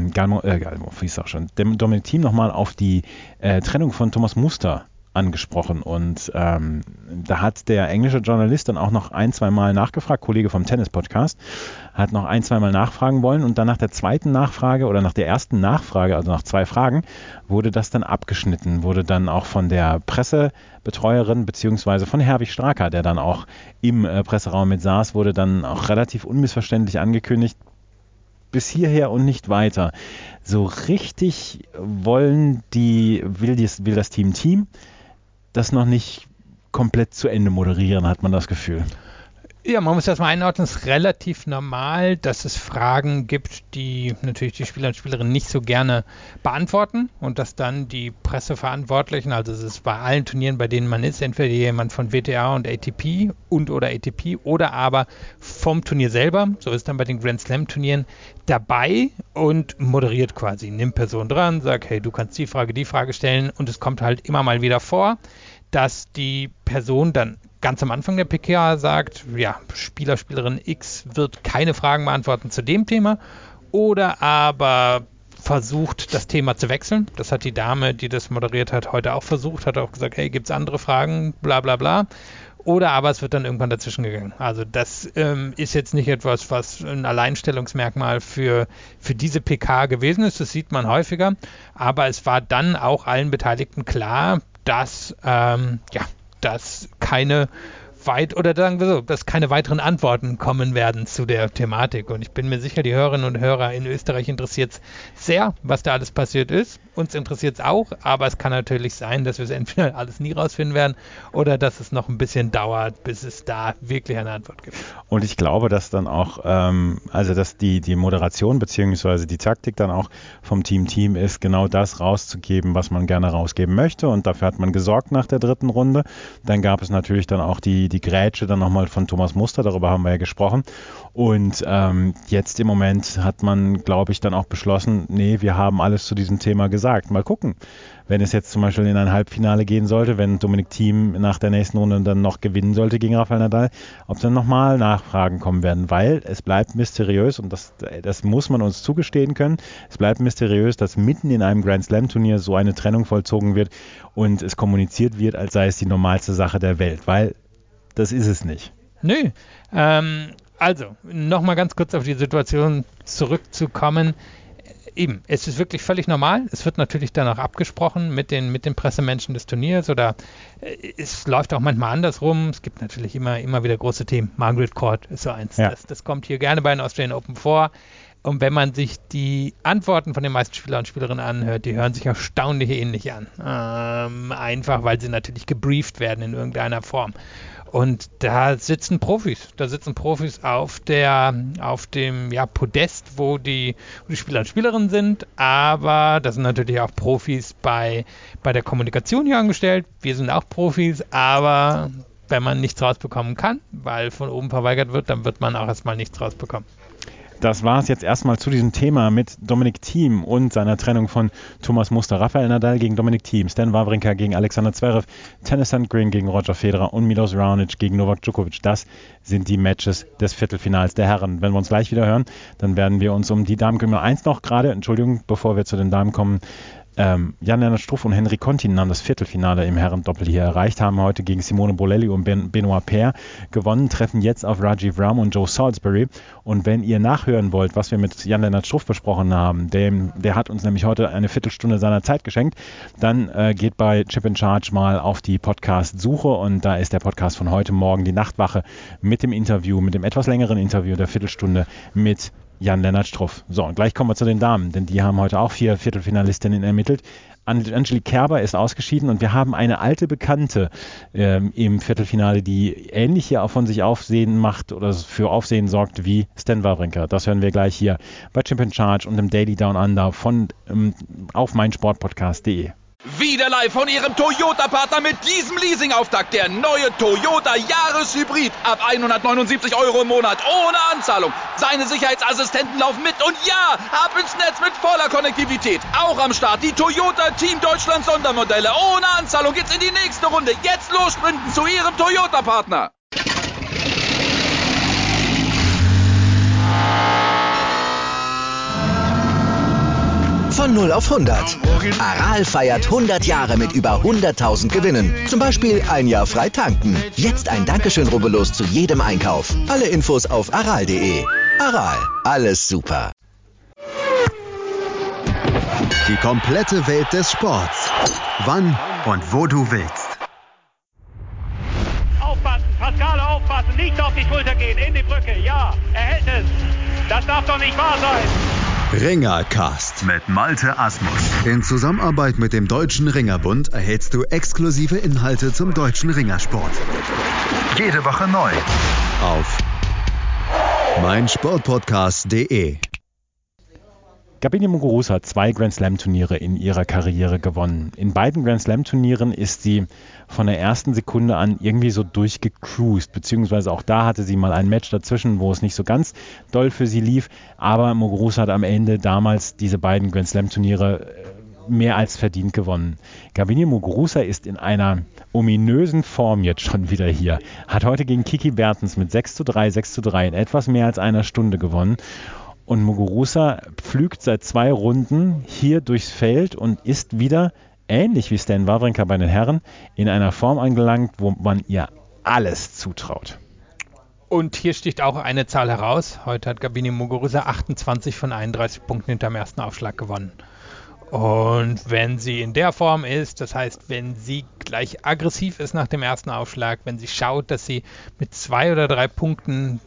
Dominic Thiem nochmal auf die Trennung von Thomas Muster angesprochen, und da hat der englische Journalist dann auch noch 1-2 Mal nachgefragt, Kollege vom Tennis-Podcast, hat noch 1-2 Mal nachfragen wollen, und dann nach der zweiten Nachfrage oder nach der ersten Nachfrage, also nach 2 Fragen, wurde das dann abgeschnitten, wurde dann auch von der Pressebetreuerin beziehungsweise von Herwig Straker, der dann auch im Presseraum mit saß, wurde dann auch relativ unmissverständlich angekündigt, bis hierher und nicht weiter. So richtig will das Team das noch nicht komplett zu Ende moderieren, hat man das Gefühl. Ja, man muss das mal einordnen, es ist relativ normal, dass es Fragen gibt, die natürlich die Spieler und Spielerinnen nicht so gerne beantworten, und dass dann die Presseverantwortlichen, also es ist bei allen Turnieren, bei denen man ist, entweder jemand von WTA und ATP oder ATP oder aber vom Turnier selber, so ist dann bei den Grand Slam Turnieren dabei und moderiert quasi, nimmt Person dran, sagt, hey, du kannst die Frage stellen, und es kommt halt immer mal wieder vor, dass die Person dann ganz am Anfang der PK sagt, ja, Spielerin X wird keine Fragen beantworten zu dem Thema, oder aber versucht, das Thema zu wechseln. Das hat die Dame, die das moderiert hat, heute auch versucht, hat auch gesagt, hey, gibt es andere Fragen, bla bla bla. Oder aber es wird dann irgendwann dazwischen gegangen. Also das ist jetzt nicht etwas, was ein Alleinstellungsmerkmal für diese PK gewesen ist. Das sieht man häufiger. Aber es war dann auch allen Beteiligten klar, dass keine weiteren Antworten kommen werden zu der Thematik. Und ich bin mir sicher, die Hörerinnen und Hörer in Österreich interessiert es sehr, was da alles passiert ist. Uns interessiert es auch, aber es kann natürlich sein, dass wir es entweder alles nie rausfinden werden oder dass es noch ein bisschen dauert, bis es da wirklich eine Antwort gibt. Und ich glaube, dass dann auch, dass die Moderation bzw. die Taktik dann auch vom Team ist, genau das rauszugeben, was man gerne rausgeben möchte. Und dafür hat man gesorgt nach der 3. Runde. Dann gab es natürlich dann auch die Grätsche dann nochmal von Thomas Muster, darüber haben wir ja gesprochen. Und jetzt im Moment hat man, glaube ich, dann auch beschlossen, nee, wir haben alles zu diesem Thema gesagt. Mal gucken, wenn es jetzt zum Beispiel in ein Halbfinale gehen sollte, wenn Dominic Thiem nach der nächsten Runde dann noch gewinnen sollte gegen Rafael Nadal, ob dann nochmal Nachfragen kommen werden, weil es bleibt mysteriös, und das muss man uns zugestehen können, es bleibt mysteriös, dass mitten in einem Grand Slam Turnier so eine Trennung vollzogen wird und es kommuniziert wird, als sei es die normalste Sache der Welt, weil das ist es nicht. Nö. Also, nochmal ganz kurz auf die Situation zurückzukommen. Eben, es ist wirklich völlig normal. Es wird natürlich dann auch abgesprochen mit den Pressemenschen des Turniers, oder es läuft auch manchmal andersrum. Es gibt natürlich immer wieder große Themen. Margaret Court ist so eins. Ja. Das kommt hier gerne bei den Australian Open vor. Und wenn man sich die Antworten von den meisten Spielern und Spielerinnen anhört, die hören sich erstaunlich ähnlich an. Einfach, weil sie natürlich gebrieft werden in irgendeiner Form. Und da sitzen Profis auf dem Podest, wo die Spieler und Spielerinnen sind, aber da sind natürlich auch Profis bei der Kommunikation hier angestellt. Wir sind auch Profis, aber wenn man nichts rausbekommen kann, weil von oben verweigert wird, dann wird man auch erstmal nichts rausbekommen. Das war es jetzt erstmal zu diesem Thema mit Dominic Thiem und seiner Trennung von Thomas Muster. Rafael Nadal gegen Dominic Thiem, Stan Wawrinka gegen Alexander Zverev, Tennys Sandgren gegen Roger Federer und Milos Raonic gegen Novak Djokovic. Das sind die Matches des Viertelfinals der Herren. Wenn wir uns gleich wieder hören, dann werden wir uns um die Damen kümmern. Eins noch gerade, Entschuldigung, bevor wir zu den Damen kommen. Jan-Lennart Struff und Henry Kontin haben das Viertelfinale im Herrendoppel hier erreicht, haben heute gegen Simone Bolelli und Benoit Paire gewonnen, treffen jetzt auf Rajiv Ram und Joe Salisbury. Und wenn ihr nachhören wollt, was wir mit Jan-Lennart Struff besprochen haben, der hat uns nämlich heute eine Viertelstunde seiner Zeit geschenkt, dann geht bei Chip in Charge mal auf die Podcast-Suche und da ist der Podcast von heute Morgen, die Nachtwache, mit dem Interview, mit dem etwas längeren Interview der Viertelstunde mit Jan-Lennart Struff. So, und gleich kommen wir zu den Damen, denn die haben heute auch 4 Viertelfinalistinnen ermittelt. Angelique Kerber ist ausgeschieden und wir haben eine alte Bekannte im Viertelfinale, die ähnlich hier auch von sich Aufsehen macht oder für Aufsehen sorgt wie Stan Wawrinka. Das hören wir gleich hier bei Chip in Charge und im Daily Down Under auf meinsportpodcast.de. Wieder live von Ihrem Toyota-Partner mit diesem Leasing-Auftakt. Der neue Toyota Jahreshybrid. Ab 179 € im Monat. Ohne Anzahlung. Seine Sicherheitsassistenten laufen mit. Und ja, ab ins Netz mit voller Konnektivität. Auch am Start die Toyota Team Deutschland Sondermodelle. Ohne Anzahlung geht's in die nächste Runde. Jetzt los sprinten zu Ihrem Toyota-Partner. Von 0 auf 100. Aral feiert 100 Jahre mit über 100.000 Gewinnen. Zum Beispiel ein Jahr frei tanken. Jetzt ein Dankeschön, rubbellos zu jedem Einkauf. Alle Infos auf aral.de. Aral, alles super. Die komplette Welt des Sports. Wann und wo du willst. Aufpassen, Pascal, aufpassen. Nicht auf die Schulter gehen, in die Brücke. Ja, er hält es. Das darf doch nicht wahr sein. Ringercast mit Malte Asmus. In Zusammenarbeit mit dem Deutschen Ringerbund erhältst du exklusive Inhalte zum deutschen Ringersport. Jede Woche neu. Auf meinsportpodcast.de. Garbiñe Muguruza hat 2 Grand Slam Turniere in ihrer Karriere gewonnen. In beiden Grand Slam Turnieren ist sie von der ersten Sekunde an irgendwie so durchgecruised, beziehungsweise auch da hatte sie mal ein Match dazwischen, wo es nicht so ganz doll für sie lief, aber Muguruza hat am Ende damals diese beiden Grand Slam Turniere mehr als verdient gewonnen. Garbiñe Muguruza ist in einer ominösen Form jetzt schon wieder hier, hat heute gegen Kiki Bertens mit 6:3 in etwas mehr als einer Stunde gewonnen. Und Muguruza pflügt seit 2 Runden hier durchs Feld und ist wieder, ähnlich wie Stan Wawrinka bei den Herren, in einer Form angelangt, wo man ihr alles zutraut. Und hier sticht auch eine Zahl heraus. Heute hat Garbiñe Muguruza 28 von 31 Punkten hinterm ersten Aufschlag gewonnen. Und wenn sie in der Form ist, das heißt, wenn sie gleich aggressiv ist nach dem ersten Aufschlag, wenn sie schaut, dass sie mit 2 oder 3 Punkten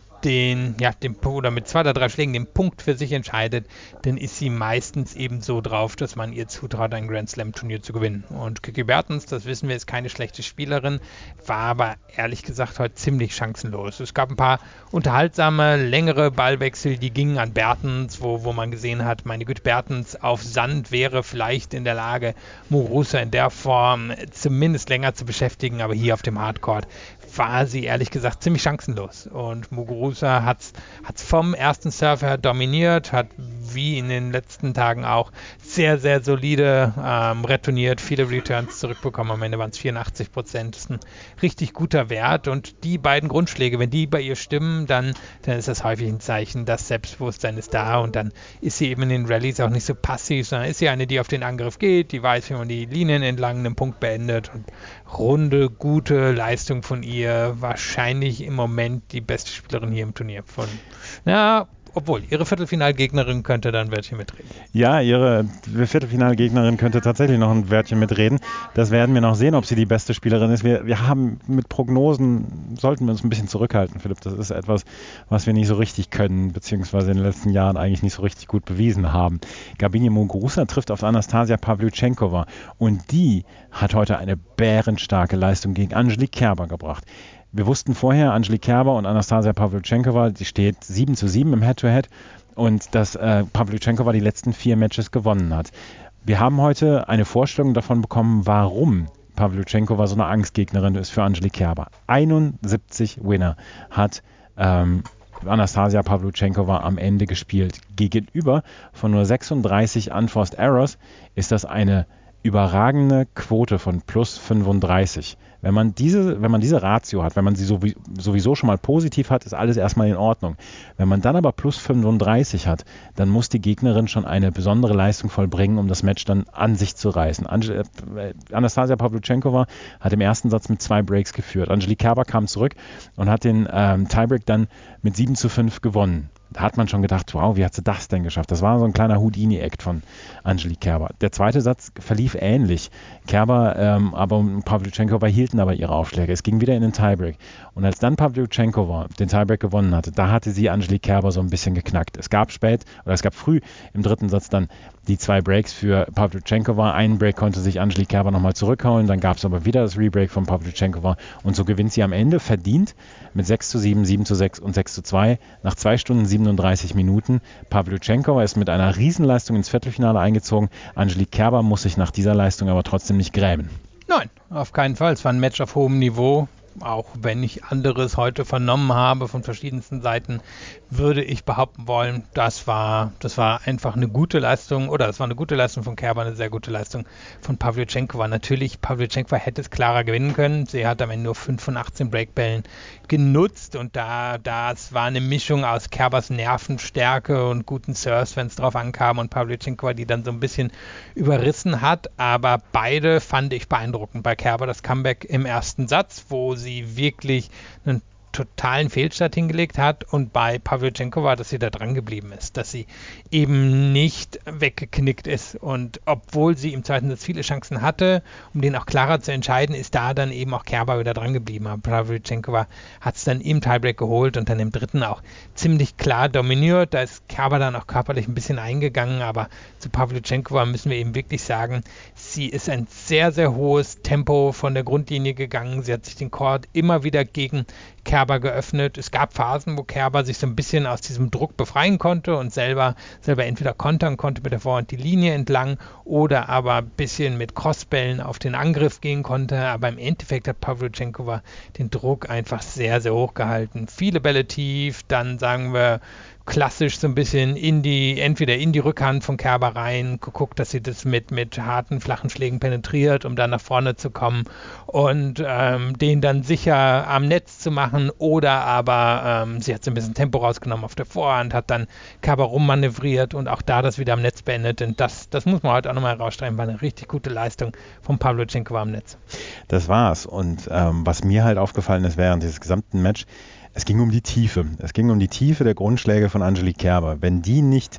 oder mit 2 oder 3 Schlägen den Punkt für sich entscheidet, dann ist sie meistens eben so drauf, dass man ihr zutraut, ein Grand Slam Turnier zu gewinnen. Und Kiki Bertens, das wissen wir, ist keine schlechte Spielerin, war aber ehrlich gesagt heute ziemlich chancenlos. Es gab ein paar unterhaltsame, längere Ballwechsel, die gingen an Bertens, wo man gesehen hat, meine Güte, Bertens auf Sand wäre vielleicht in der Lage, Muguruza in der Form zumindest länger zu beschäftigen, aber hier auf dem Hardcourt war sie ehrlich gesagt ziemlich chancenlos. Und Muguruza hat's vom ersten Serve her dominiert, hat wie in den letzten Tagen auch sehr, sehr solide retourniert, viele Returns zurückbekommen. Am Ende waren es 84%. Das ist ein richtig guter Wert. Und die beiden Grundschläge, wenn die bei ihr stimmen, dann ist das häufig ein Zeichen, das Selbstbewusstsein ist da und dann ist sie eben in den Rallyes auch nicht so passiv, sondern ist sie eine, die auf den Angriff geht, die weiß, wie man die Linien entlang einen Punkt beendet. Und runde, gute Leistung von ihr. Wahrscheinlich im Moment die beste Spielerin hier im Turnier. Obwohl, ihre Viertelfinalgegnerin könnte dann ein Wörtchen mitreden. Ja, ihre Viertelfinalgegnerin könnte tatsächlich noch ein Wörtchen mitreden. Das werden wir noch sehen, ob sie die beste Spielerin ist. Wir haben mit Prognosen, sollten wir uns ein bisschen zurückhalten, Philipp. Das ist etwas, was wir nicht so richtig können, beziehungsweise in den letzten Jahren eigentlich nicht so richtig gut bewiesen haben. Garbiñe Muguruza trifft auf Anastasia Pawlyuchenkova und die hat heute eine bärenstarke Leistung gegen Angelique Kerber gebracht. Wir wussten vorher, Angelique Kerber und Anastasia Pawlyuchenkova, die steht 7:7 im Head-to-Head und dass Pawlyuchenkova die letzten 4 Matches gewonnen hat. Wir haben heute eine Vorstellung davon bekommen, warum Pawlyuchenkova so eine Angstgegnerin ist für Angelique Kerber. 71 Winner hat Anastasia Pawlyuchenkova am Ende gespielt. Gegenüber von nur 36 Unforced Errors ist das eine überragende Quote von plus 35. Wenn man diese Ratio hat, wenn man sie sowieso schon mal positiv hat, ist alles erstmal in Ordnung. Wenn man dann aber plus 35 hat, dann muss die Gegnerin schon eine besondere Leistung vollbringen, um das Match dann an sich zu reißen. Anastasia Pawlutschenkova hat im ersten Satz mit 2 Breaks geführt. Angelique Kerber kam zurück und hat den Tiebreak dann mit 7:5 gewonnen. Da hat man schon gedacht, wow, wie hat sie das denn geschafft? Das war so ein kleiner Houdini-Act von Angelique Kerber. Der zweite Satz verlief ähnlich. Kerber und Pawlutschenkova hielten aber ihre Aufschläge. Es ging wieder in den Tiebreak. Und als dann Pawlutschenkova den Tiebreak gewonnen hatte, da hatte sie Angelique Kerber so ein bisschen geknackt. Es gab früh im dritten Satz dann die 2 Breaks für Pawlutschenkova. Einen Break konnte sich Angelique Kerber nochmal zurückhauen, dann gab es aber wieder das Rebreak von Pawlutschenkova und so gewinnt sie am Ende verdient mit 6:7, 7:6 und 6:2 nach 2 Stunden 37 Minuten. Pawlutschenkova ist mit einer Riesenleistung ins Viertelfinale eingezogen. Angelique Kerber muss sich nach dieser Leistung aber trotzdem nicht grämen. Nein, auf keinen Fall. Es war ein Match auf hohem Niveau. Auch wenn ich anderes heute vernommen habe von verschiedensten Seiten, würde ich behaupten wollen, das war einfach eine gute Leistung, oder das war eine gute Leistung von Kerber, eine sehr gute Leistung von Pawlutschenkova. Natürlich, Pawlutschenkova hätte es klarer gewinnen können. Sie hat am Ende nur 5 von 18 Breakbällen genutzt und das war eine Mischung aus Kerbers Nervenstärke und guten Serves, wenn es drauf ankam, und Pawlutschenkova, die dann so ein bisschen überrissen hat. Aber beide fand ich beeindruckend. Bei Kerber das Comeback im ersten Satz, wo sie wirklich einen totalen Fehlstart hingelegt hat, und bei Pawlutschenkova, dass sie da dran geblieben ist, dass sie eben nicht weggeknickt ist, und obwohl sie im zweiten Satz viele Chancen hatte, um den auch klarer zu entscheiden, ist da dann eben auch Kerber wieder dran geblieben. Aber Pawlutschenkova hat es dann im Tiebreak geholt und dann im dritten auch ziemlich klar dominiert. Da ist Kerber dann auch körperlich ein bisschen eingegangen, aber zu Pawlutschenkova müssen wir eben wirklich sagen, sie ist ein sehr, sehr hohes Tempo von der Grundlinie gegangen. Sie hat sich den Court immer wieder gegen Kerber geöffnet. Es gab Phasen, wo Kerber sich so ein bisschen aus diesem Druck befreien konnte und selber entweder kontern konnte mit der Vorhand die Linie entlang oder aber ein bisschen mit Crossbällen auf den Angriff gehen konnte. Aber im Endeffekt hat Pawlutschenkova den Druck einfach sehr, sehr hoch gehalten. Viele Bälle tief, dann sagen wir klassisch so ein bisschen entweder in die Rückhand von Kerber rein, geguckt, dass sie das mit harten, flachen Schlägen penetriert, um dann nach vorne zu kommen und den dann sicher am Netz zu machen, oder aber sie hat so ein bisschen Tempo rausgenommen auf der Vorhand, hat dann Kerber rummanövriert und auch da das wieder am Netz beendet, und das muss man heute auch nochmal herausstreichen, war eine richtig gute Leistung von Pawlutschenkova am Netz. Das war's, und was mir halt aufgefallen ist während dieses gesamten Match, es ging um die Tiefe. Es ging um die Tiefe der Grundschläge von Angelique Kerber. Wenn die nicht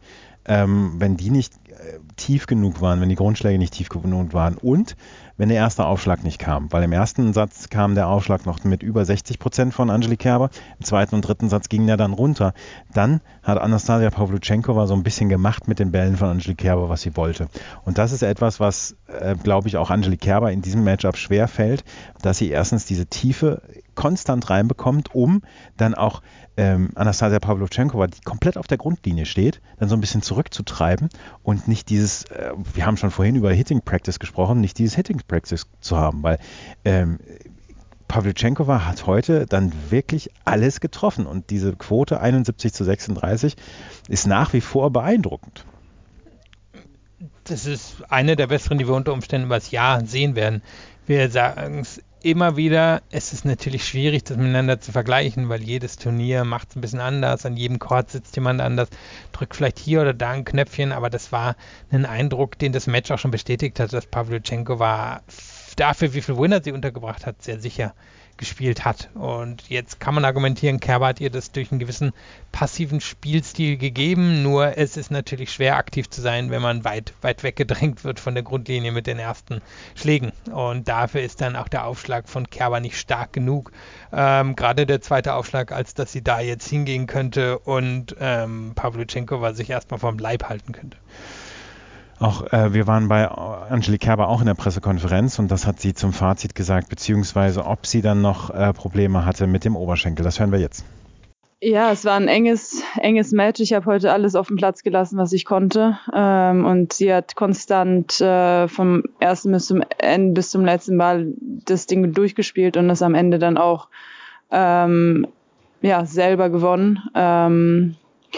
tief genug waren, wenn die Grundschläge nicht tief genug waren und wenn der erste Aufschlag nicht kam. Weil im ersten Satz kam der Aufschlag noch mit über 60% von Angelique Kerber, im zweiten und dritten Satz ging der dann runter. Dann hat Anastasia Pawlutschenkova so ein bisschen gemacht mit den Bällen von Angelique Kerber, was sie wollte. Und das ist etwas, was, glaube ich, auch Angelique Kerber in diesem Matchup schwer fällt, dass sie erstens diese Tiefe konstant reinbekommt, um dann auch Anastasia Pawlutschenkova, die komplett auf der Grundlinie steht, dann so ein bisschen zurückzutreiben und nicht dieses, wir haben schon vorhin über Hitting Practice gesprochen, nicht dieses Hitting Practice zu haben, weil Pawlutschenkova hat heute dann wirklich alles getroffen und diese Quote 71:36 ist nach wie vor beeindruckend. Das ist eine der besseren, die wir unter Umständen über das Jahr sehen werden. Wir sagen es immer wieder, es ist natürlich schwierig, das miteinander zu vergleichen, weil jedes Turnier macht es ein bisschen anders, an jedem Court sitzt jemand anders, drückt vielleicht hier oder da ein Knöpfchen, aber das war ein Eindruck, den das Match auch schon bestätigt hat, dass Pawlutschenkova dafür, wie viel Winner sie untergebracht hat, sehr sicher gespielt hat. Und jetzt kann man argumentieren, Kerber hat ihr das durch einen gewissen passiven Spielstil gegeben, nur es ist natürlich schwer, aktiv zu sein, wenn man weit weggedrängt wird von der Grundlinie mit den ersten Schlägen. Und dafür ist dann auch der Aufschlag von Kerber nicht stark genug. Gerade der zweite Aufschlag, als dass sie da jetzt hingehen könnte und Pawlutschenkova sich erstmal vom Leib halten könnte. Auch wir waren bei Angelique Kerber auch in der Pressekonferenz und das hat sie zum Fazit gesagt, beziehungsweise ob sie dann noch Probleme hatte mit dem Oberschenkel. Das hören wir jetzt. Ja, es war ein enges Match. Ich habe heute alles auf den Platz gelassen, was ich konnte. Und sie hat konstant vom ersten bis zum letzten Ball das Ding durchgespielt und das am Ende dann auch selber gewonnen.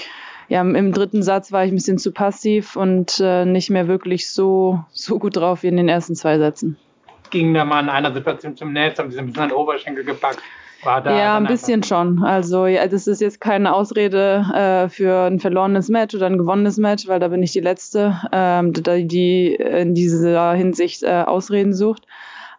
im dritten Satz war ich ein bisschen zu passiv und nicht mehr wirklich so gut drauf wie in den ersten 2 Sätzen. Ging da mal in einer Situation zum Netz, haben Sie ein bisschen an den Oberschenkel gepackt? Ja, ein bisschen schon. Also das ist jetzt keine Ausrede für ein verlorenes Match oder ein gewonnenes Match, weil da bin ich die Letzte, die in dieser Hinsicht Ausreden sucht.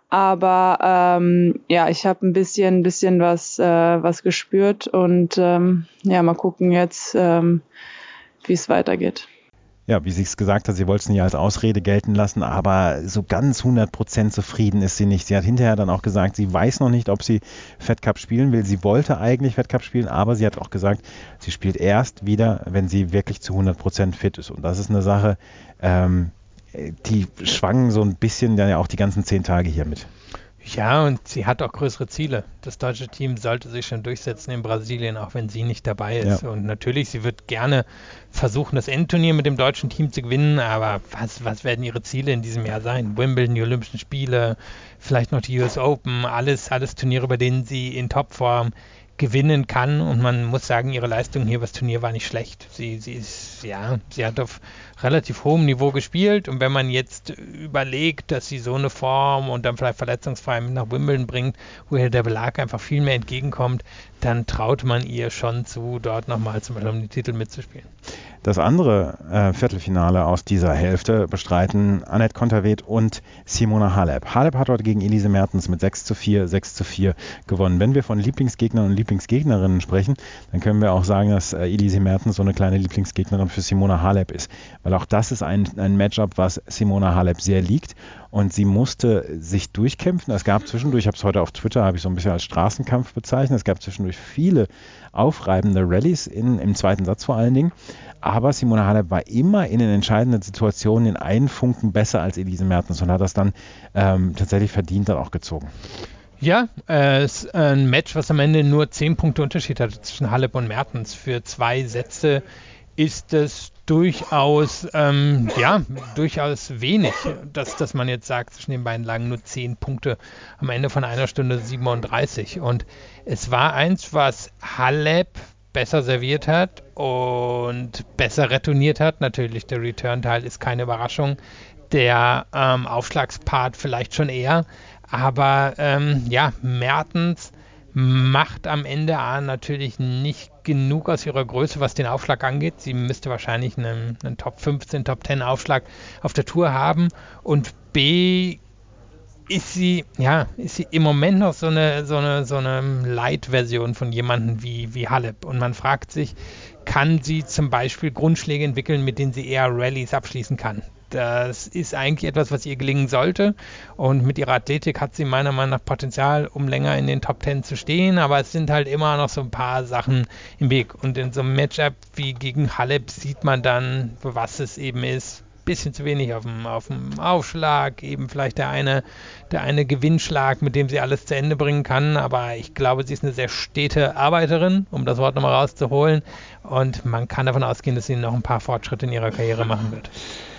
Aber ich habe ein bisschen was gespürt und mal gucken jetzt, wie es weitergeht. Ja, wie sie es gesagt hat, sie wollte es nicht als Ausrede gelten lassen, aber so ganz 100% zufrieden ist sie nicht. Sie hat hinterher dann auch gesagt, sie weiß noch nicht, ob sie Fed Cup spielen will. Sie wollte eigentlich Fed Cup spielen, aber sie hat auch gesagt, sie spielt erst wieder, wenn sie wirklich zu 100% fit ist. Und das ist eine Sache, die schwangen so ein bisschen dann ja auch die ganzen 10 Tage hier mit. Ja, und sie hat auch größere Ziele. Das deutsche Team sollte sich schon durchsetzen in Brasilien, auch wenn sie nicht dabei ist. Ja. Und natürlich, sie wird gerne versuchen, das Endturnier mit dem deutschen Team zu gewinnen, aber was werden ihre Ziele in diesem Jahr sein? Wimbledon, die Olympischen Spiele, vielleicht noch die US Open, alles Turniere, bei denen sie in Topform gewinnen kann, und man muss sagen, ihre Leistung hier, das Turnier war nicht schlecht. Sie hat auf relativ hohem Niveau gespielt, und wenn man jetzt überlegt, dass sie so eine Form und dann vielleicht verletzungsfrei mit nach Wimbledon bringt, wo ihr der Belag einfach viel mehr entgegenkommt, dann traut man ihr schon zu, dort nochmal zum Beispiel um die Titel mitzuspielen. Das andere Viertelfinale aus dieser Hälfte bestreiten Anett Kontaveit und Simona Halep. Halep hat heute gegen Elise Mertens mit 6:4, 6:4 gewonnen. Wenn wir von Lieblingsgegnern und Lieblingsgegnerinnen sprechen, dann können wir auch sagen, dass Elise Mertens so eine kleine Lieblingsgegnerin für Simona Halep ist. Weil auch das ist ein Matchup, was Simona Halep sehr liegt. Und sie musste sich durchkämpfen. Es gab zwischendurch, ich habe es heute auf Twitter, habe ich so ein bisschen als Straßenkampf bezeichnet, es gab zwischendurch viele aufreibende Rallyes im zweiten Satz vor allen Dingen. Aber Simona Halep war immer in den entscheidenden Situationen in einen Funken besser als Elise Mertens und hat das dann tatsächlich verdient dann auch gezogen. Ja, es ist ein Match, was am Ende nur 10 Punkte Unterschied hat zwischen Halep und Mertens. Für 2 Sätze ist es durchaus wenig, dass man jetzt sagt, zwischen den beiden lagen nur 10 Punkte am Ende von 1 Stunde 37. Und es war eins, was Halep besser serviert hat und besser retourniert hat. Natürlich, der Return-Teil ist keine Überraschung. Der Aufschlagspart vielleicht schon eher. Aber Mertens macht am Ende natürlich nicht genug aus ihrer Größe, was den Aufschlag angeht. Sie müsste wahrscheinlich einen Top 15, Top 10 Aufschlag auf der Tour haben. Und B, ist sie im Moment noch so eine Light-Version von jemandem wie Halep. Und man fragt sich, kann sie zum Beispiel Grundschläge entwickeln, mit denen sie eher Rallyes abschließen kann? Das ist eigentlich etwas, was ihr gelingen sollte, und mit ihrer Athletik hat sie meiner Meinung nach Potenzial, um länger in den Top 10 zu stehen, aber es sind halt immer noch so ein paar Sachen im Weg, und in so einem Matchup wie gegen Halep sieht man dann, was es eben ist. Bisschen zu wenig auf dem Aufschlag, eben vielleicht der eine Gewinnschlag, mit dem sie alles zu Ende bringen kann, aber ich glaube, sie ist eine sehr stete Arbeiterin, um das Wort nochmal rauszuholen, und man kann davon ausgehen, dass sie noch ein paar Fortschritte in ihrer Karriere machen wird.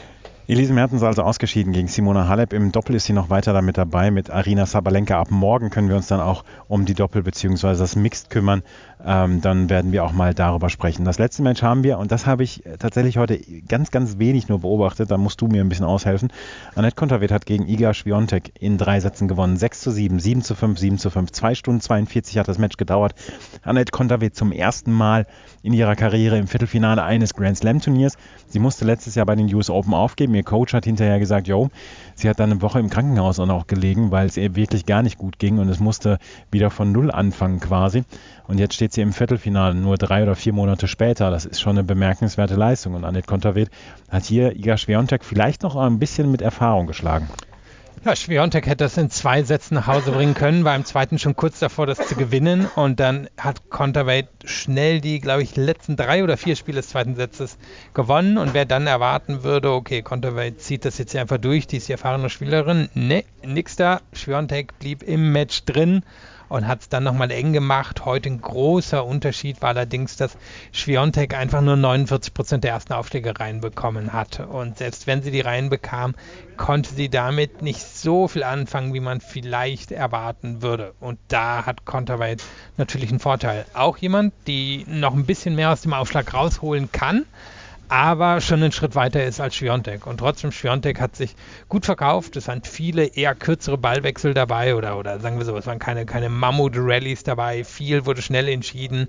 Elise Mertens also ausgeschieden gegen Simona Halep. Im Doppel ist sie noch weiter damit dabei mit Aryna Sabalenka. Ab morgen können wir uns dann auch um die Doppel bzw. das Mixed kümmern. Dann werden wir auch mal darüber sprechen. Das letzte Match haben wir, und das habe ich tatsächlich heute ganz, ganz wenig nur beobachtet. Da musst du mir ein bisschen aushelfen. Anett Kontaveit hat gegen Iga Świątek in 3 Sätzen gewonnen. 6:7, 7:5, 7:5. 2 Stunden 42 hat das Match gedauert. Anett Kontaveit zum ersten Mal in ihrer Karriere im Viertelfinale eines Grand Slam Turniers. Sie musste letztes Jahr bei den US Open aufgeben. Ihr Coach hat hinterher gesagt, sie hat dann eine Woche im Krankenhaus auch noch gelegen, weil es ihr wirklich gar nicht gut ging, und es musste wieder von Null anfangen quasi. Und jetzt steht sie im Viertelfinale, nur 3 oder 4 Monate später. Das ist schon eine bemerkenswerte Leistung. Und Anett Kontaveit hat hier Iga Świątek vielleicht noch ein bisschen mit Erfahrung geschlagen. Ja, Świątek hätte das in 2 Sätzen nach Hause bringen können, war im zweiten schon kurz davor, das zu gewinnen, und dann hat Kontaveit schnell die, glaube ich, letzten 3 oder 4 Spiele des zweiten Satzes gewonnen, und wer dann erwarten würde, okay, Kontaveit zieht das jetzt hier einfach durch, die ist die erfahrene Spielerin, nix da, Świątek blieb im Match drin und hat es dann nochmal eng gemacht. Heute ein großer Unterschied war allerdings, dass Świątek einfach nur 49% der ersten Aufschläge reinbekommen hat. Und selbst wenn sie die reinbekam, konnte sie damit nicht so viel anfangen, wie man vielleicht erwarten würde. Und da hat Kontaveit natürlich einen Vorteil. Auch jemand, die noch ein bisschen mehr aus dem Aufschlag rausholen kann, aber schon einen Schritt weiter ist als Świątek. Und trotzdem, Świątek hat sich gut verkauft. Es waren viele eher kürzere Ballwechsel dabei oder sagen wir so, es waren keine Mammut-Rallies dabei. Viel wurde schnell entschieden.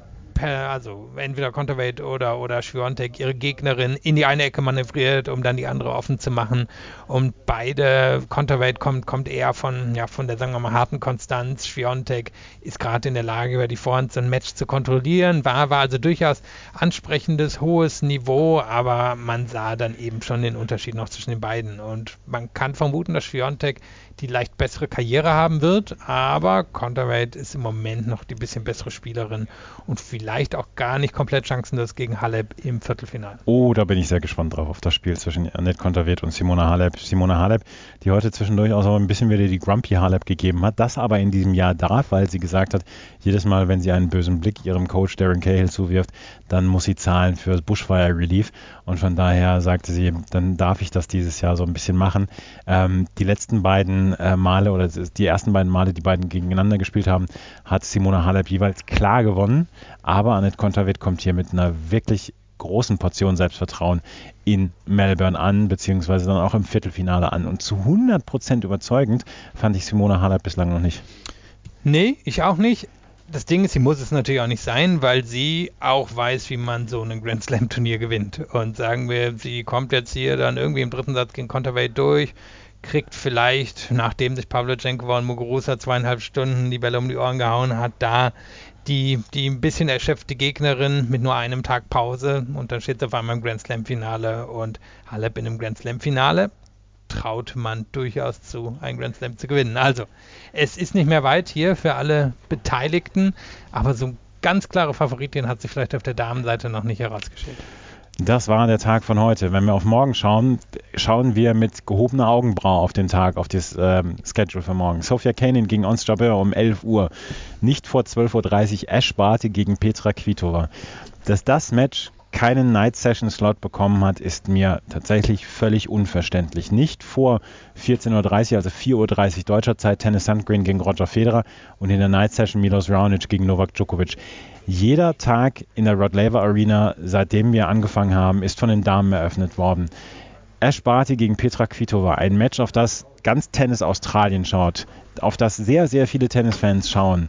Also entweder Kontaveit oder Świątek ihre Gegnerin in die eine Ecke manövriert, um dann die andere offen zu machen. Und beide, Kontaveit kommt eher von der, sagen wir mal, harten Konstanz. Świątek ist gerade in der Lage, über die Vorhand so ein Match zu kontrollieren. War also durchaus ansprechendes, hohes Niveau, aber man sah dann eben schon den Unterschied noch zwischen den beiden. Und man kann vermuten, dass Świątek die leicht bessere Karriere haben wird, aber Kontaveit ist im Moment noch die bisschen bessere Spielerin und vielleicht auch gar nicht komplett chancenlos gegen Halep im Viertelfinale. Oh, da bin ich sehr gespannt drauf, auf das Spiel zwischen Anett Kontaveit und Simona Halep. Simona Halep, die heute zwischendurch auch so ein bisschen wieder die Grumpy Halep gegeben hat, das aber in diesem Jahr darf, weil sie gesagt hat, jedes Mal, wenn sie einen bösen Blick ihrem Coach Darren Cahill zuwirft, dann muss sie zahlen für das Bushfire Relief und von daher sagte sie, dann darf ich das dieses Jahr so ein bisschen machen. Die letzten beiden Male oder die ersten beiden Male, die beiden gegeneinander gespielt haben, hat Simona Halep jeweils klar gewonnen, aber Anett Kontaveit kommt hier mit einer wirklich großen Portion Selbstvertrauen in Melbourne an, beziehungsweise dann auch im Viertelfinale an und zu 100% überzeugend fand ich Simona Halep bislang noch nicht. Nee, ich auch nicht. Das Ding ist, sie muss es natürlich auch nicht sein, weil sie auch weiß, wie man so ein Grand Slam Turnier gewinnt. Und sagen wir, sie kommt jetzt hier dann irgendwie im dritten Satz gegen Kontaveit durch, kriegt vielleicht, nachdem sich Pavlyuchenkova und Muguruza 2,5 Stunden die Bälle um die Ohren gehauen hat, da die ein bisschen erschöpfte Gegnerin mit nur einem Tag Pause und dann steht sie auf einmal im Grand Slam Finale und Halep in einem Grand Slam Finale traut man durchaus zu, einen Grand Slam zu gewinnen. Also, es ist nicht mehr weit hier für alle Beteiligten, aber so ganz klare Favoritin hat sich vielleicht auf der Damenseite noch nicht herausgestellt. Das war der Tag von heute. Wenn wir auf morgen schauen, schauen wir mit gehobener Augenbraue auf den Tag, auf das Schedule für morgen. Sofia Kenin gegen Ons Jabeur um 11 Uhr. Nicht vor 12.30 Uhr Ash Barty gegen Petra Kvitova. Dass das Match keinen Night-Session-Slot bekommen hat, ist mir tatsächlich völlig unverständlich. Nicht vor 14.30 Uhr, also 4.30 Uhr deutscher Zeit, Tennys Sandgren gegen Roger Federer und in der Night-Session Milos Raonic gegen Novak Djokovic. Jeder Tag in der Rod Laver Arena, seitdem wir angefangen haben, ist von den Damen eröffnet worden. Ash Barty gegen Petra Kvitova, ein Match, auf das ganz Tennis Australien schaut, auf das sehr, sehr viele Tennisfans schauen.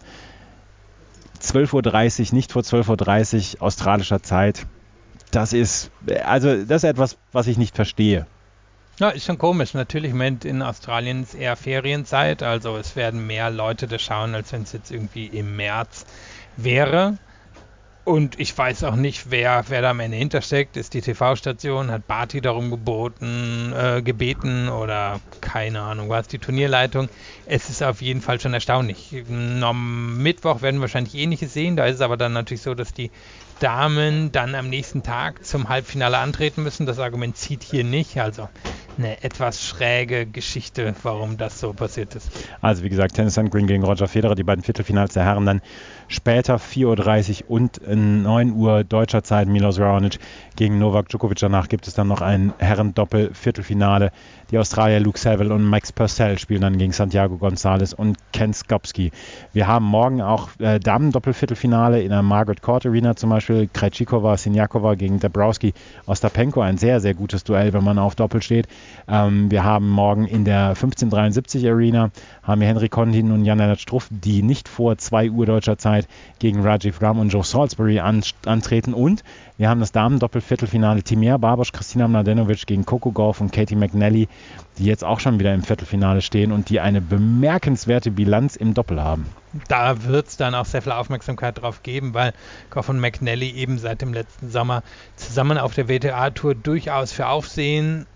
12.30 Uhr, nicht vor 12.30 Uhr australischer Zeit. Das ist etwas, was ich nicht verstehe. Ja, ist schon komisch. Natürlich, im Moment in Australien ist eher Ferienzeit, also es werden mehr Leute das schauen, als wenn es jetzt irgendwie im März wäre. Und ich weiß auch nicht, wer da am Ende hintersteckt. Ist die TV-Station, hat Barty darum gebeten oder keine Ahnung, war es die Turnierleitung? Es ist auf jeden Fall schon erstaunlich. Am Mittwoch werden wir wahrscheinlich Ähnliches sehen. Da ist es aber dann natürlich so, dass die Damen dann am nächsten Tag zum Halbfinale antreten müssen. Das Argument zieht hier nicht. Also eine etwas schräge Geschichte, warum das so passiert ist. Also wie gesagt, Tennys Sandgren gegen Roger Federer, die beiden Viertelfinals der Herren dann später 4.30 Uhr und 9 Uhr deutscher Zeit Milos Raonic gegen Novak Djokovic. Danach gibt es dann noch ein Herren-Doppel-Viertelfinale. Die Australier Luke Saville und Max Purcell spielen dann gegen Santiago Gonzalez und Ken Skopski. Wir haben morgen auch Damen-Doppel-Viertelfinale in der Margaret Court Arena, zum Beispiel Krejcikova, Siniakova gegen Dabrowski, Ostapenko. Ein sehr, sehr gutes Duell, wenn man auf Doppel steht. Wir haben morgen in der 1573 Arena haben wir Henry Condin und Jan-Lennart Struff, die nicht vor 2 Uhr deutscher Zeit gegen Rajiv Ram und Joe Salisbury antreten. Und wir haben das Damen-Doppel-Viertelfinale Timea Barbosch, Kristina Mladenovic gegen Coco Gauff und Katie McNally, die jetzt auch schon wieder im Viertelfinale stehen und die eine bemerkenswerte Bilanz im Doppel haben. Da wird es dann auch sehr viel Aufmerksamkeit drauf geben, weil Gauff und McNally eben seit dem letzten Sommer zusammen auf der WTA-Tour durchaus für Aufsehen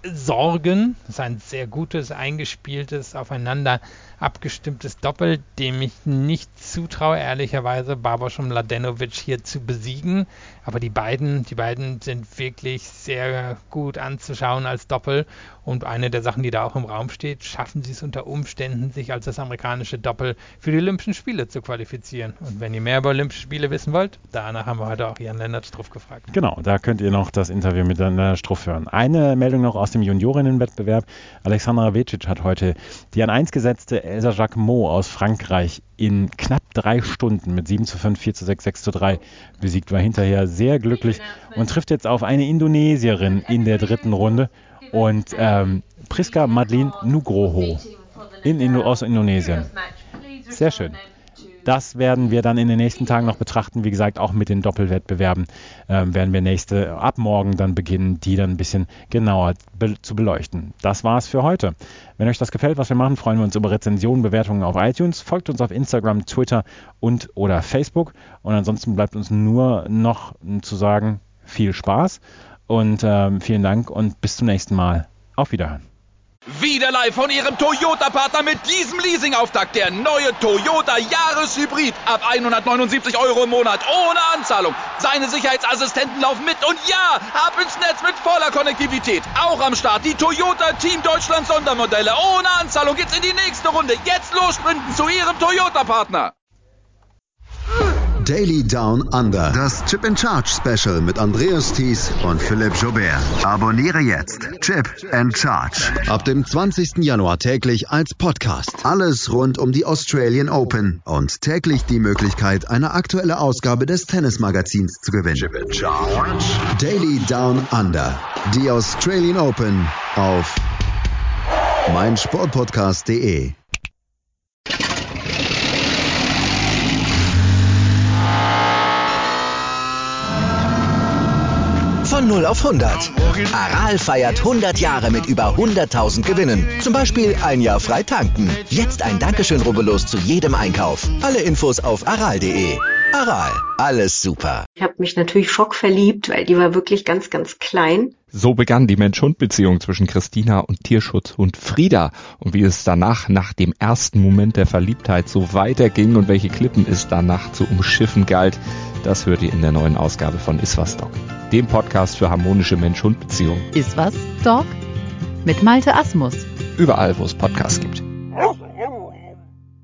sorgen. Das ist ein sehr gutes, eingespieltes, aufeinander abgestimmtes Doppel, dem ich nicht zutraue, ehrlicherweise, Barboš und Mladenovic hier zu besiegen. Aber die beiden sind wirklich sehr gut anzuschauen als Doppel. Und eine der Sachen, die da auch im Raum steht, schaffen sie es unter Umständen, sich als das amerikanische Doppel für die Olympischen Spiele zu qualifizieren. Und wenn ihr mehr über Olympische Spiele wissen wollt, danach haben wir heute auch Jan-Lennart Struff gefragt. Genau, da könnt ihr noch das Interview mit Jan-Lennart Struff hören. Eine Meldung noch aus dem Juniorinnenwettbewerb. Alexandra Vecic hat heute die an 1 gesetzte Elsa Jacquemot aus Frankreich in knapp 3 Stunden mit 7:5, 4:6, 6:3 besiegt, war hinterher sehr glücklich und trifft jetzt auf eine Indonesierin in der 3. Runde. Und Priska Madlin Nugroho aus Indonesien. Sehr schön. Das werden wir dann in den nächsten Tagen noch betrachten. Wie gesagt, auch mit den Doppelwettbewerben werden wir ab morgen dann beginnen, die dann ein bisschen genauer zu beleuchten. Das war's für heute. Wenn euch das gefällt, was wir machen, freuen wir uns über Rezensionen, Bewertungen auf iTunes. Folgt uns auf Instagram, Twitter oder Facebook. Und ansonsten bleibt uns nur noch zu sagen, viel Spaß und vielen Dank und bis zum nächsten Mal. Auf Wiederhören. Wieder live von Ihrem Toyota-Partner mit diesem Leasing-Auftakt. Der neue Toyota Jahreshybrid. Ab 179 € im Monat. Ohne Anzahlung. Seine Sicherheitsassistenten laufen mit. Und ja, ab ins Netz mit voller Konnektivität. Auch am Start die Toyota Team Deutschland Sondermodelle. Ohne Anzahlung geht's in die nächste Runde. Jetzt los sprinten zu Ihrem Toyota-Partner. Daily Down Under. Das Chip and Charge Special mit Andreas Thies und Philipp Joubert. Abonniere jetzt Chip and Charge. Ab dem 20. Januar täglich als Podcast. Alles rund um die Australian Open und täglich die Möglichkeit, eine aktuelle Ausgabe des Tennismagazins zu gewinnen. Chip and Charge. Daily Down Under. Die Australian Open auf meinsportpodcast.de. Von 0 auf 100. Aral feiert 100 Jahre mit über 100.000 Gewinnen. Zum Beispiel ein Jahr frei tanken. Jetzt ein Dankeschön, rubbellos zu jedem Einkauf. Alle Infos auf aral.de. Aral, alles super. Ich habe mich natürlich schockverliebt, weil die war wirklich ganz, ganz klein. So begann die Mensch-Hund-Beziehung zwischen Christina und Tierschutzhund Frieda. Und wie es danach, nach dem ersten Moment der Verliebtheit, so weiterging und welche Klippen es danach zu umschiffen galt, das hört ihr in der neuen Ausgabe von Iswas Dog, dem Podcast für harmonische Mensch-Hund-Beziehungen. Iswas Dog mit Malte Asmus. Überall, wo es Podcasts gibt.